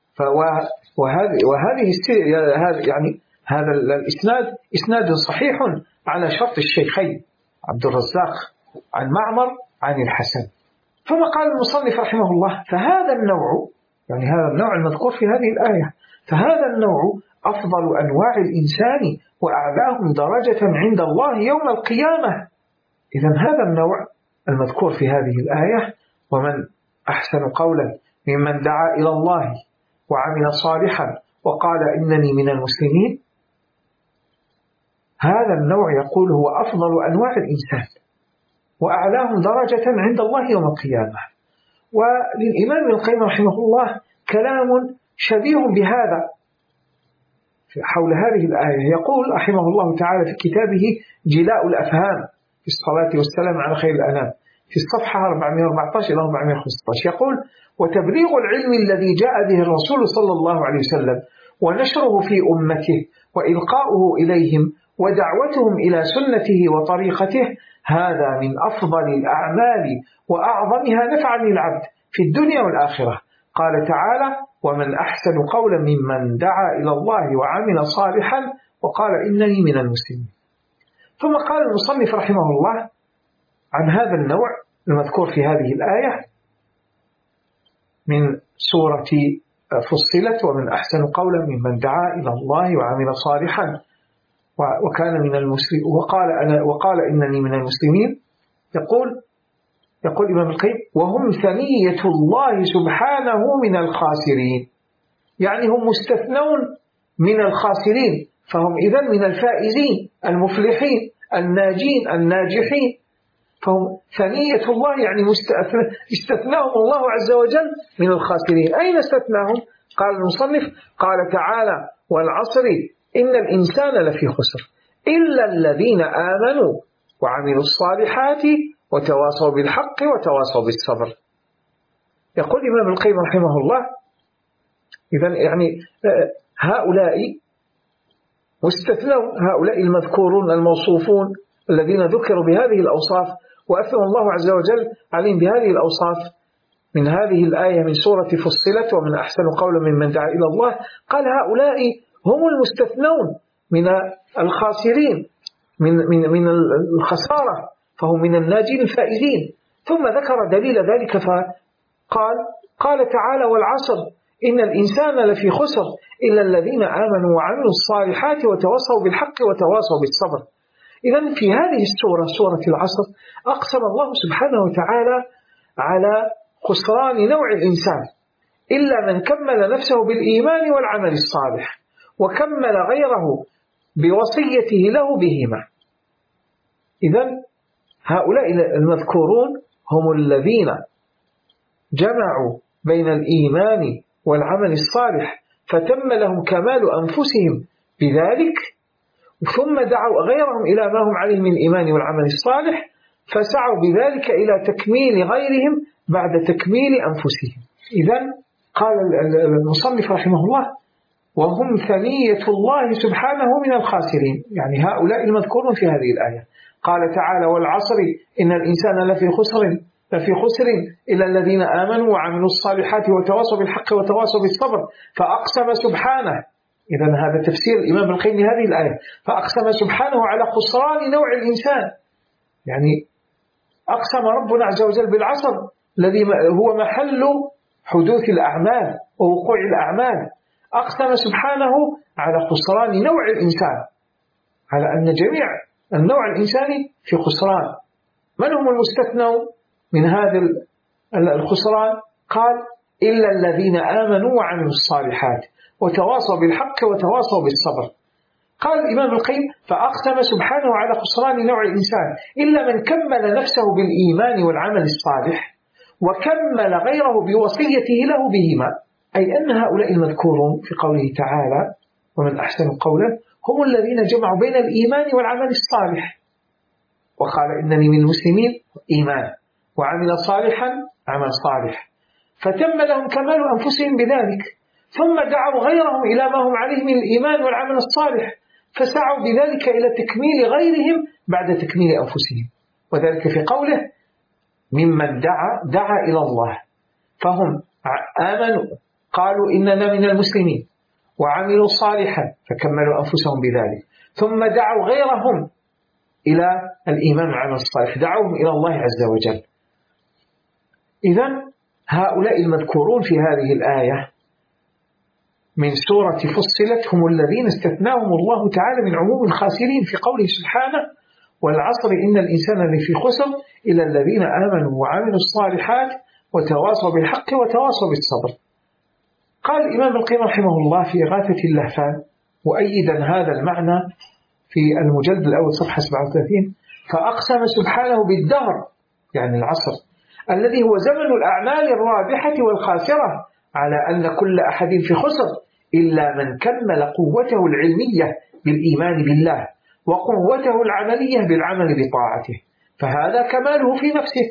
وهذه وهذه يعني هذا الإسناد إسناد صحيح على شرط الشيخين، عبد الرزاق عن معمر عن الحسن. ثم قال المصنف رحمه الله: فهذا النوع، يعني هذا النوع المذكور في هذه الآية، فهذا النوع أفضل أنواع الإنسان وأعلاهم درجة عند الله يوم القيامة. إذن هذا النوع المذكور في هذه الآية: ومن أحسن قولا ممن دعا إلى الله وعمل صالحا وقال إنني من المسلمين، هذا النوع يقول هو أفضل أنواع الإنسان وأعلاهم درجة عند الله يوم القيامة. وللإمام ابن القيم رحمه الله كلام شبيه بهذا حول هذه الآية. يقول رحمه الله تعالى في كتابه جلاء الأفهام في الصلاة والسلام على خير الأنام في الصفحة أربعمائة وأربعة عشر إلى أربعمائة وخمسة عشر، يقول: وتبليغ العلم الذي جاء به الرسول صلى الله عليه وسلم ونشره في أمته وإلقاؤه إليهم ودعوتهم إلى سنته وطريقته، هذا من أفضل الأعمال وأعظمها نفعا للعبد في الدنيا والآخرة. قال تعالى: ومن أحسن قولا ممن دعا إلى الله وعمل صالحا وقال إنني من المسلمين. ثم قال المصنف رحمه الله عن هذا النوع المذكور في هذه الآية من سورة فصلت: ومن أحسن قولا ممن دعا إلى الله وعمل صالحا وكان من المسلمين وقال أنا وقال إنني من المسلمين. يقول يقول إمام القيم: وهم ثنية الله سبحانه من الخاسرين، يعني هم مستثنون من الخاسرين، فهم إذن من الفائزين المفلحين الناجين الناجحين، فهم ثنية الله، يعني استثناهم الله عز وجل من الخاسرين. أين استثناهم؟ قال المصنف: قال تعالى: والعصر إن الإنسان لفي خسر إلا الذين آمنوا وعملوا الصالحات وتواصوا بالحق وتواصوا بالصبر. يقول إمام القيم رحمه الله: إذن يعني هؤلاء مستثنون، هؤلاء المذكورون الموصوفون الذين ذكروا بهذه الأوصاف وأثنى الله عز وجل عليهم بهذه الأوصاف من هذه الآية من سورة فصلت: ومن أحسن قولا ممن دعا إلى الله. قال هؤلاء هم المستثنون من الخاسرين من من من الخسارة، فهم من الناجين الفائزين. ثم ذكر دليل ذلك فقال: قال تعالى والعصر إن الإنسان لفي خسر إلا الذين آمنوا وعملوا الصالحات وتواصوا بالحق وتواصوا بالصبر. إذن في هذه السورة سورة العصر أقسم الله سبحانه وتعالى على خسران نوع الإنسان إلا من كمل نفسه بالإيمان والعمل الصالح وكمل غيره بوصيته له بهما. إذن هؤلاء المذكورون هم الذين جمعوا بين الإيمان والعمل الصالح فتم لهم كمال أنفسهم بذلك، ثم دعوا غيرهم إلى ما هم عليه من الإيمان والعمل الصالح فسعوا بذلك إلى تكميل غيرهم بعد تكميل أنفسهم. إذن قال المصنف رحمه الله وهم ثنية الله سبحانه من الخاسرين، يعني هؤلاء المذكورون في هذه الآية. قال تعالى والعصر إن الإنسان لفي خسر لفي خسر إلا الذين آمنوا وعملوا الصالحات وتواصوا بالحق وتواصوا بالصبر فأقسم سبحانه. إذن هذا تفسير الإمام ابن القيم لهذه الآية، فأقسم سبحانه على خسران نوع الإنسان، يعني أقسم ربنا عز وجل بالعصر الذي هو محل حدوث الأعمال ووقوع الأعمال. أقسم سبحانه على خسران نوع الإنسان، على أن جميع النوع الإنساني في خسران. من هم المستثنون من هذا الخسران؟ قال إلا الذين آمنوا وعملوا الصالحات وتواصوا بالحق وتواصوا بالصبر. قال الإمام القيم فأقسم سبحانه على خسران نوع الإنسان إلا من كمل نفسه بالإيمان والعمل الصالح وكمل غيره بوصيته له بهما، أي أن هؤلاء المذكورون في قوله تعالى ومن أحسن قولا هم الذين جمعوا بين الإيمان والعمل الصالح، وقال إنني من المسلمين إيمان وعمل صالحا عمل صالح، فتم لهم كمال أنفسهم بذلك، ثم دعوا غيرهم إلى ما هم عليه من الإيمان والعمل الصالح فسعوا بذلك إلى تكميل غيرهم بعد تكميل أنفسهم، وذلك في قوله ممن دعا دعا إلى الله، فهم آمنوا قالوا إننا من المسلمين وعملوا صالحا فكملوا أنفسهم بذلك، ثم دعوا غيرهم إلى الإيمان والعمل الصالح، دعوهم إلى الله عز وجل. إذن هؤلاء المذكورون في هذه الآية من سورة فصلت هم الذين استثناهم الله تعالى من عموم الخاسرين في قوله سبحانه والعصر إن الإنسان لفي خسر إلا الذين آمنوا وعملوا الصالحات وتواصوا بالحق وتواصوا بالصبر. قال الإمام القيم رحمه الله في إغاثة اللهفان مؤيدا هذا المعنى في المجلد الأول صفحة سبعة وثلاثين فأقسم سبحانه بالدهر يعني العصر الذي هو زمن الأعمال الرابحة والخاسرة على أن كل أحد في خسر إلا من كمل قوته العلمية بالإيمان بالله وقوته العملية بالعمل بطاعته، فهذا كماله في نفسه.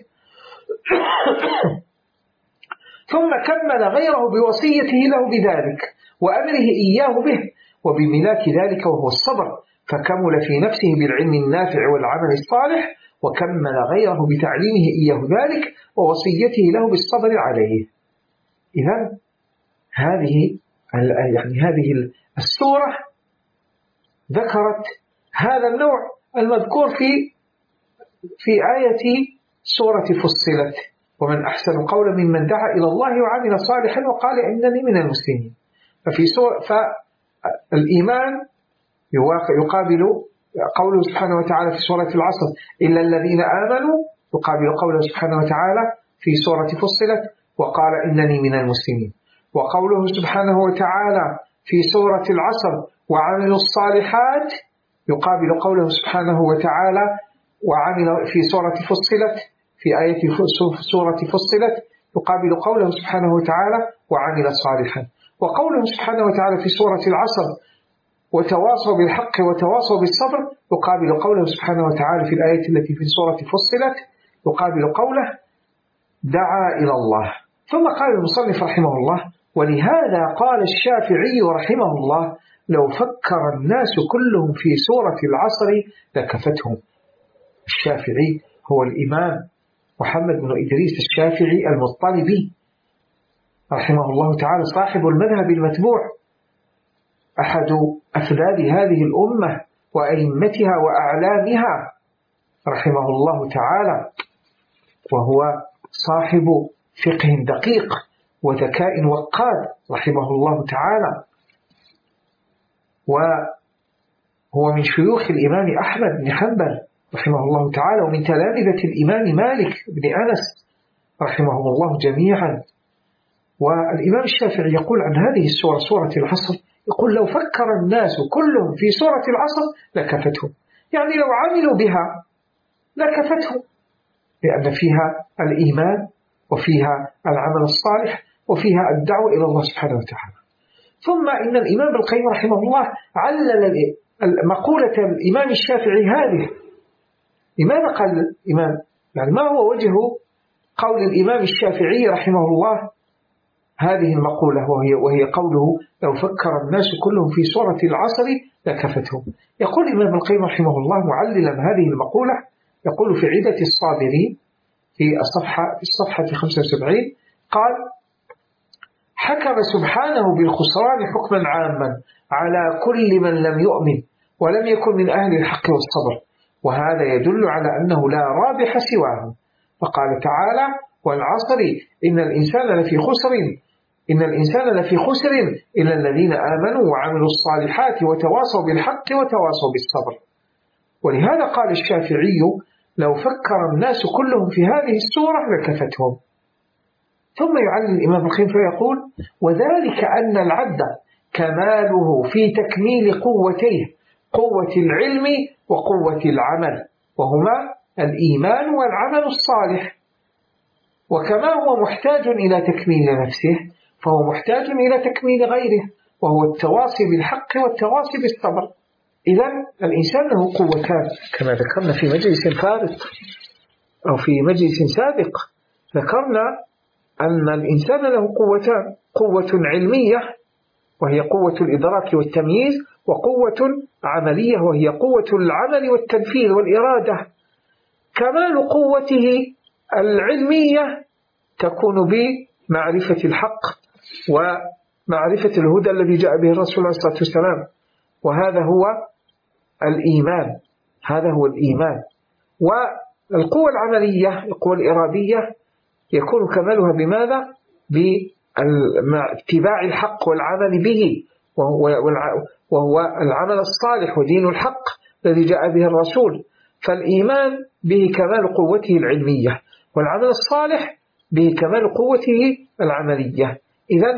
ثم كمل غيره بوصيته له بذلك وأمره إياه به وبملاك ذلك وهو الصبر، فكمل في نفسه بالعلم النافع والعمل الصالح وكمل غيره بتعليمه إياه ذلك ووصيته له بالصبر عليه. إذن هذه يعني هذه السورة ذكرت هذا النوع المذكور في في آية سورة فصلت ومن أحسن قولا ممن دعا إلى الله وعمل صالحا وقال إنني من المسلمين. ففي سورة فالإيمان يقابل قوله سبحانه وتعالى في سورة العصر إلا الذين آمنوا، يقابل قوله سبحانه وتعالى في سورة فصلت وقال إنني من المسلمين، وقوله سبحانه وتعالى في سورة العصر وعملوا الصالحات يقابل قوله سبحانه وتعالى وعمل في سورة فصلت في آية سورة فصلت يقابل قوله سبحانه وتعالى وعمل صالحا، وقوله سبحانه وتعالى في سورة العصر وتواصوا بالحق وتواصوا بالصبر يقابل قوله سبحانه وتعالى في الآية التي في سورة فصلت يقابل قوله دعا إلى الله. ثم قال المصنف رحمه الله ولهذا قال الشافعي رحمه الله لو فكر الناس كلهم في سورة العصر لكفتهم. الشافعي هو الإمام محمد بن إدريس الشافعي المطلبي رحمه الله تعالى صاحب المذهب المتبوع، أحد أفذاذ هذه الأمة وأئمتها وأعلامها رحمه الله تعالى، وهو صاحب فقه دقيق وذكاء وقاد رحمه الله تعالى، وهو من شيوخ الإمام أحمد بن حنبل رحمه الله تعالى، ومن تلامذة الإمام مالك بن أنس رحمهم الله جميعا. والإمام الشافعي يقول عن هذه السورة سورة العصر، يقول لو فكر الناس كلهم في سورة العصر لكفتهم، يعني لو عملوا بها لكفتهم، لأن فيها الإيمان وفيها العمل الصالح وفيها الدعوة إلى الله سبحانه وتعالى. ثم إن الإمام ابن القيم رحمه الله علل مقولة الإمام الشافعي هذه. لماذا قال الإمام؟ يعني ما هو وجه قول الإمام الشافعي رحمه الله هذه المقولة، وهي, وهي قوله لو فكر الناس كلهم في سورة العصر لكفتهم. يقول الإمام ابن القيم رحمه الله معللا هذه المقولة، يقول في عدة الصابرين في الصفحة, في الصفحة خمسة وسبعين قال: حكم سبحانه بالخسران حكما عاما على كل من لم يؤمن ولم يكن من أهل الحق والصبر، وهذا يدل على أنه لا رابح سواه. فقال تعالى: والعصر إن الإنسان لفي خسر إن الإنسان لفي خسر إلا الذين آمنوا وعملوا الصالحات وتواصوا بالحق وتواصوا بالصبر. ولهذا قال الشافعي: لو فكر الناس كلهم في هذه السورة لكفتهم. ثم يعلل الإمام القيم فيقول: وذلك أن العبد كماله في تكميل قوتيه، قوة العلم وقوة العمل، وهما الإيمان والعمل الصالح. وكما هو محتاج إلى تكميل نفسه فهو محتاج إلى تكميل غيره، وهو التواصي بالحق والتواصي بالصبر. إذن الإنسان له قوتان كما ذكرنا في مجلس فارق أو في مجلس سابق، ذكرنا أن الإنسان له قوتان: قوة علمية وهي قوة الإدراك والتمييز، وقوة عملية وهي قوة العمل والتنفيذ والإرادة. كمال قوته العلمية تكون بمعرفة الحق ومعرفة الهدى الذي جاء به الرسول عليه الصلاة والسلام، وهذا هو الإيمان هذا هو الإيمان. والقوة العملية القوة الإرادية يكون كمالها بماذا؟ باتباع الحق والعمل به، وهو العمل الصالح ودين الحق الذي جاء به الرسول. فالإيمان به كمال قوته العلمية، والعمل الصالح به كمال قوته العملية. إذن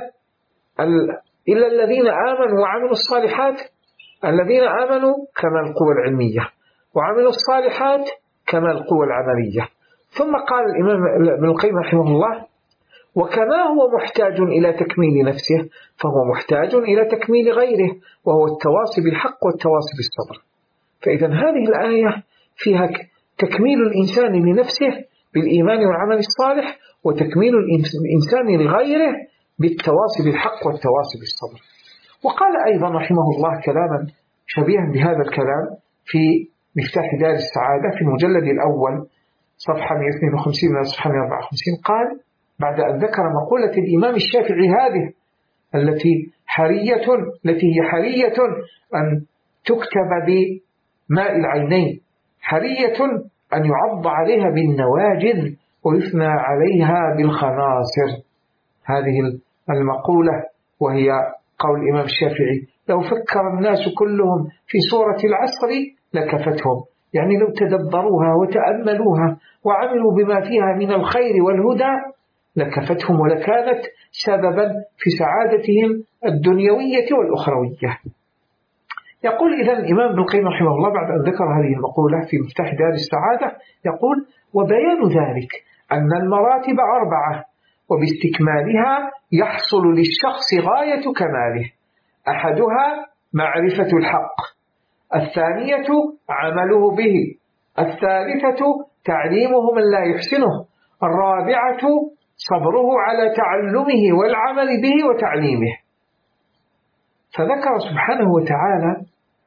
إلا الذين آمنوا وعملوا الصالحات، الذين آمنوا كمال القوة العلمية، وعملوا الصالحات كمال القوة العملية. ثم قال الإمام ابن القيم رحمه الله: وكما هو محتاج إلى تكميل نفسه فهو محتاج إلى تكميل غيره، وهو التواصي بالحق والتواصي بالصبر. فإذا هذه الآية فيها تكميل الإنسان لنفسه بالإيمان والعمل الصالح، وتكميل الإنسان لغيره بالتواصي بالحق والتواصي بالصبر. وقال أيضا رحمه الله كلاما شبيها بهذا الكلام في مفتاح دار السعادة في المجلد الأول صفحة مئة واثنين وخمسين إلى صفحة مئة وأربعة وخمسين، قال بعد أن ذكر مقولة الإمام الشافعي هذه التي حرية التي هي حرية أن تكتب بماء العينين، حرية أن يعض عليها بالنواجذ ويثنى عليها بالخناصر، هذه المقولة وهي قول الإمام الشافعي: لو فكر الناس كلهم في سورة العصر لكفتهم، يعني لو تدبروها وتأملوها وعملوا بما فيها من الخير والهدى لكفتهم، ولكانت سببا في سعادتهم الدنيوية والأخروية. يقول إذن الإمام ابن القيم رحمه الله بعد أن ذكر هذه المقولة في مفتاح دار السعادة، يقول: وبيان ذلك أن المراتب أربعة، وباستكمالها يحصل للشخص غاية كماله: أحدها معرفة الحق، الثانية عمله به، الثالثة تعليمه من لا يحسنه، الرابعة صبره على تعلمه والعمل به وتعليمه. فذكر سبحانه وتعالى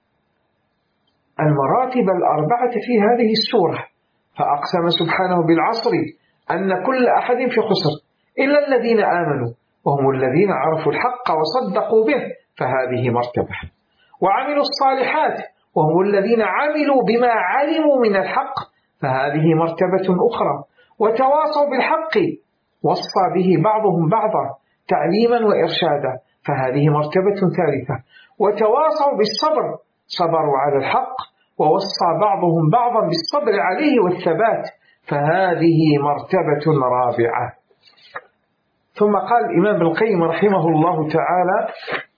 المراتب الأربعة في هذه السورة، فأقسم سبحانه بالعصر أن كل أحد في خسر إلا الذين آمنوا وهم الذين عرفوا الحق وصدقوا به، فهذه مرتبة. وعملوا الصالحات وهم الذين عملوا بما علموا من الحق، فهذه مرتبة أخرى. وتواصوا بالحق وصى به بعضهم بعضا، تعليما وإرشادا، فهذه مرتبة ثالثة. وتواصوا بالصبر، صبروا على الحق ووصى بعضهم بعضا بالصبر عليه والثبات، فهذه مرتبة رابعة. ثم قال الإمام ابن القيم رحمه الله تعالى: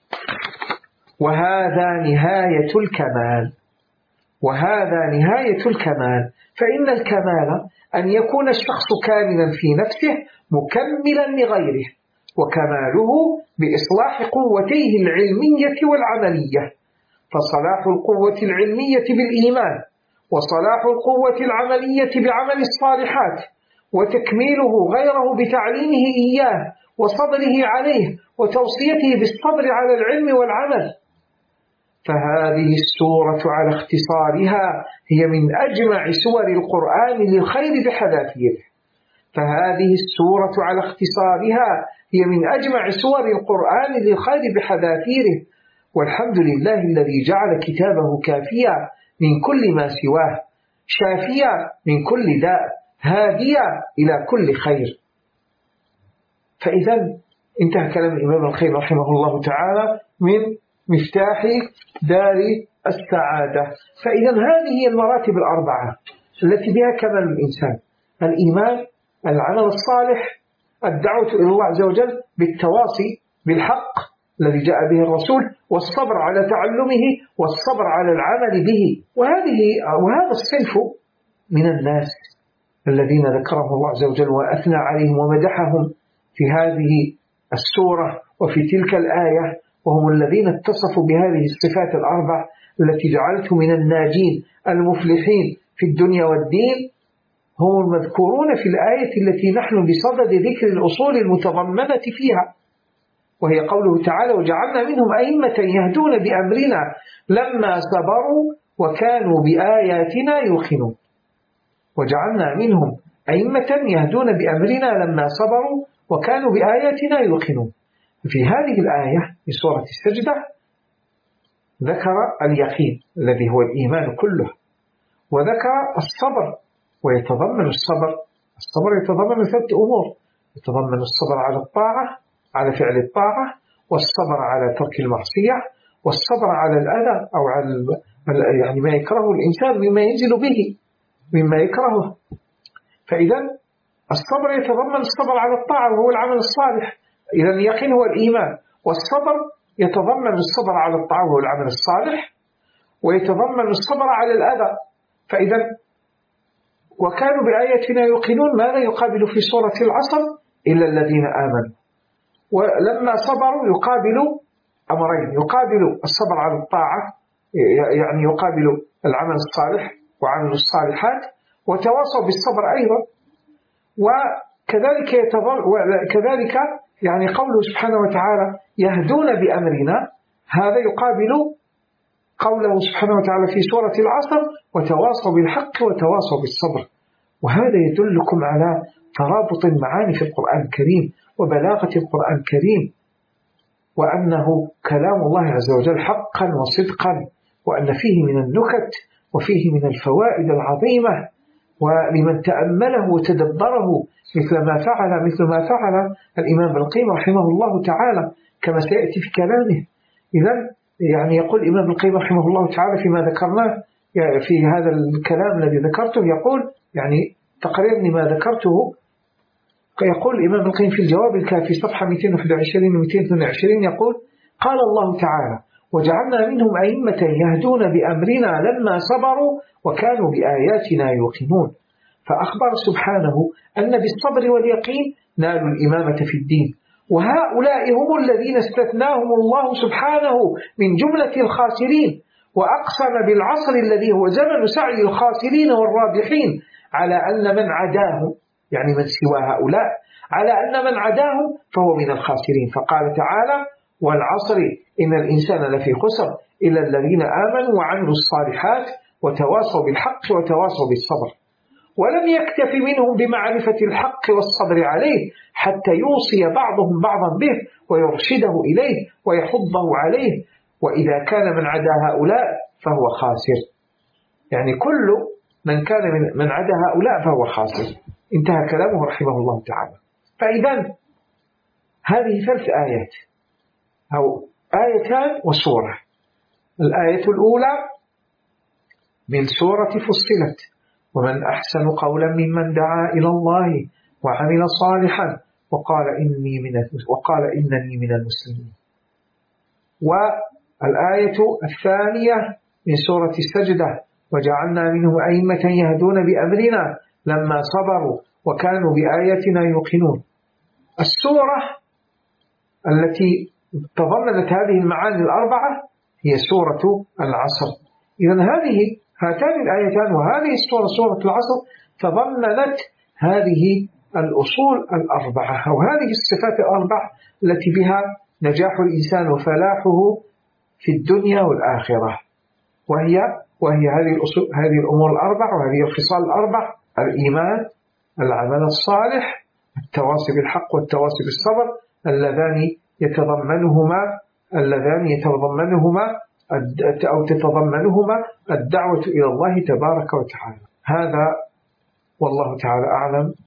وهذا نهاية الكمال، وهذا نهاية الكمال، فإن الكمال أن يكون الشخص كاملا في نفسه مكملا لغيره، وكماله بإصلاح قوتيه العلمية والعملية، فصلاح القوة العلمية بالإيمان، وصلاح القوة العملية بعمل الصالحات، وتكميله غيره بتعليمه إياه وصبره عليه وتوصيته بالصبر على العلم والعمل. فهذه السورة على اختصارها هي من أجمع سور القرآن للخير بحذافيره، فهذه السورة على اختصارها هي من أجمع سور القرآن للخير بحذافيره، والحمد لله الذي جعل كتابه كافيا من كل ما سواه، شافيا من كل داء، هاديا إلى كل خير. فإذا انتهى كلام الإمام القيم رحمه الله تعالى من مفتاح دار السعادة. فإذا هذه هي المراتب الأربعة التي بها كمال الإنسان: الإيمان، العمل الصالح، الدعوة إلى الله عز وجل بالتواصي بالحق الذي جاء به الرسول، والصبر على تعلمه، والصبر على العمل به. وهذه وهذا الصنف من الناس الذين ذكرهم الله عز وجل وأثنى عليهم ومدحهم في هذه السورة وفي تلك الآية، وهم الذين اتصفوا بهذه الصفات الأربع التي جعلتهم من الناجين المفلحين في الدنيا والدين، هم المذكورون في الآية التي نحن بصدد ذكر الأصول المتضمنة فيها، وهي قوله تعالى: وجعلنا منهم أئمة يهدون بأمرنا لما صبروا وكانوا بآياتنا يوقنون. وجعلنا منهم أئمة يهدون بأمرنا لما صبروا وكانوا بآياتنا يوقنون. في هذه الآية في سورة السجدة ذكر اليقين الذي هو الإيمان كله، وذكر الصبر، ويتضمن الصبر الصبر يتضمن ثلاث أمور: يتضمن الصبر على الطاعة، على فعل الطاعة، والصبر على ترك المعصية، والصبر على الأذى أو على يعني ما يكرهه الإنسان مما ينزل به مما يكرهه. فإذا الصبر يتضمن الصبر على الطاعة وهو العمل الصالح، إذا اليقين هو الإيمان، والصبر يتضمن الصبر على الطاعة وهو العمل الصالح، ويتضمن الصبر على الأذى. فإذا وكانوا بآياتنا يوقنون ماذا يقابل في سورة العصر؟ إلا الذين آمنوا. ولما صبروا يقابل أمرين: يقابل الصبر على الطاعة، يعني يقابل العمل الصالح وعمل الصالحات، وتواصوا بالصبر أيضا. وكذلك يتضمن وكذلك يعني قوله سبحانه وتعالى يهدون بأمرنا، هذا يقابل قوله سبحانه وتعالى في سورة العصر: وتواصوا بالحق وتواصوا بالصبر. وهذا يدلكم على ترابط المعاني في القرآن الكريم وبلاغة القرآن الكريم، وأنه كلام الله عز وجل حقا وصدقا، وأن فيه من النكت وفيه من الفوائد العظيمة، ولمن تأمله وتدبره مثل ما فعل مثل ما فعل الإمام ابن القيم رحمه الله تعالى كما سيأتي في كلامه. إذن يعني يقول الإمام ابن القيم رحمه الله تعالى فيما ذكرناه في هذا الكلام الذي ذكرته، يقول يعني تقريبا لما ذكرته، يقول الإمام ابن القيم في الجواب الكافي صفحة مئتين وواحد وعشرين و مئتين واثنين وعشرين، يقول: قال الله تعالى: وجعلنا منهم أئمة يهدون بأمرنا لما صبروا وكانوا بآياتنا يوقنون. فأخبر سبحانه أن بالصبر واليقين نالوا الإمامة في الدين، وهؤلاء هم الذين استثناهم الله سبحانه من جملة الخاسرين، وأقسم بالعصر الذي هو زمن سعي الخاسرين والرابحين على أن من عداهم، يعني من سوى هؤلاء، على أن من عداهم فهو من الخاسرين. فقال تعالى: والعصر إن الإنسان لفي خسر إلا الذين آمنوا وعملوا الصالحات وتواصوا بالحق وتواصوا بالصبر. ولم يكتف منهم بمعرفة الحق والصبر عليه حتى يوصي بعضهم بعضا به ويرشده إليه ويحضه عليه، وإذا كان من عدا هؤلاء فهو خاسر. يعني كل من كان من, من عدا هؤلاء فهو خاسر. انتهى كلامه رحمه الله تعالى. فإذا هذه ثلاث آيات أو آيتان وسورة. الآية الأولى من سورة فصلت: ومن أحسن قولا ممن دعا إلى الله وعمل صالحا وقال إني من وقال إنني من المسلمين. والآية الثانية من سورة السجدة: وجعلنا منهم أئمة يهدون بأمرنا لما صبروا وكانوا بآياتنا يوقنون. السورة التي تضمنت هذه المعاني الأربعة هي سورة العصر. إذن هذه هاتان الآيتان وهذه السورة سورة العصر تضمنت هذه الأصول الأربعة أو هذه الصفات الأربع التي بها نجاح الإنسان وفلاحه في الدنيا والآخرة، وهي وهي هذه الأصول هذه الأمور الأربع وهذه الخصال الأربع: الإيمان، العمل الصالح، التواصي بالحق والتواصي بالصبر، اللذان يتضمنهما اللذان يتضمنهما أو تتضمنهما الدعوة إلى الله تبارك وتعالى. هذا والله تعالى أعلم.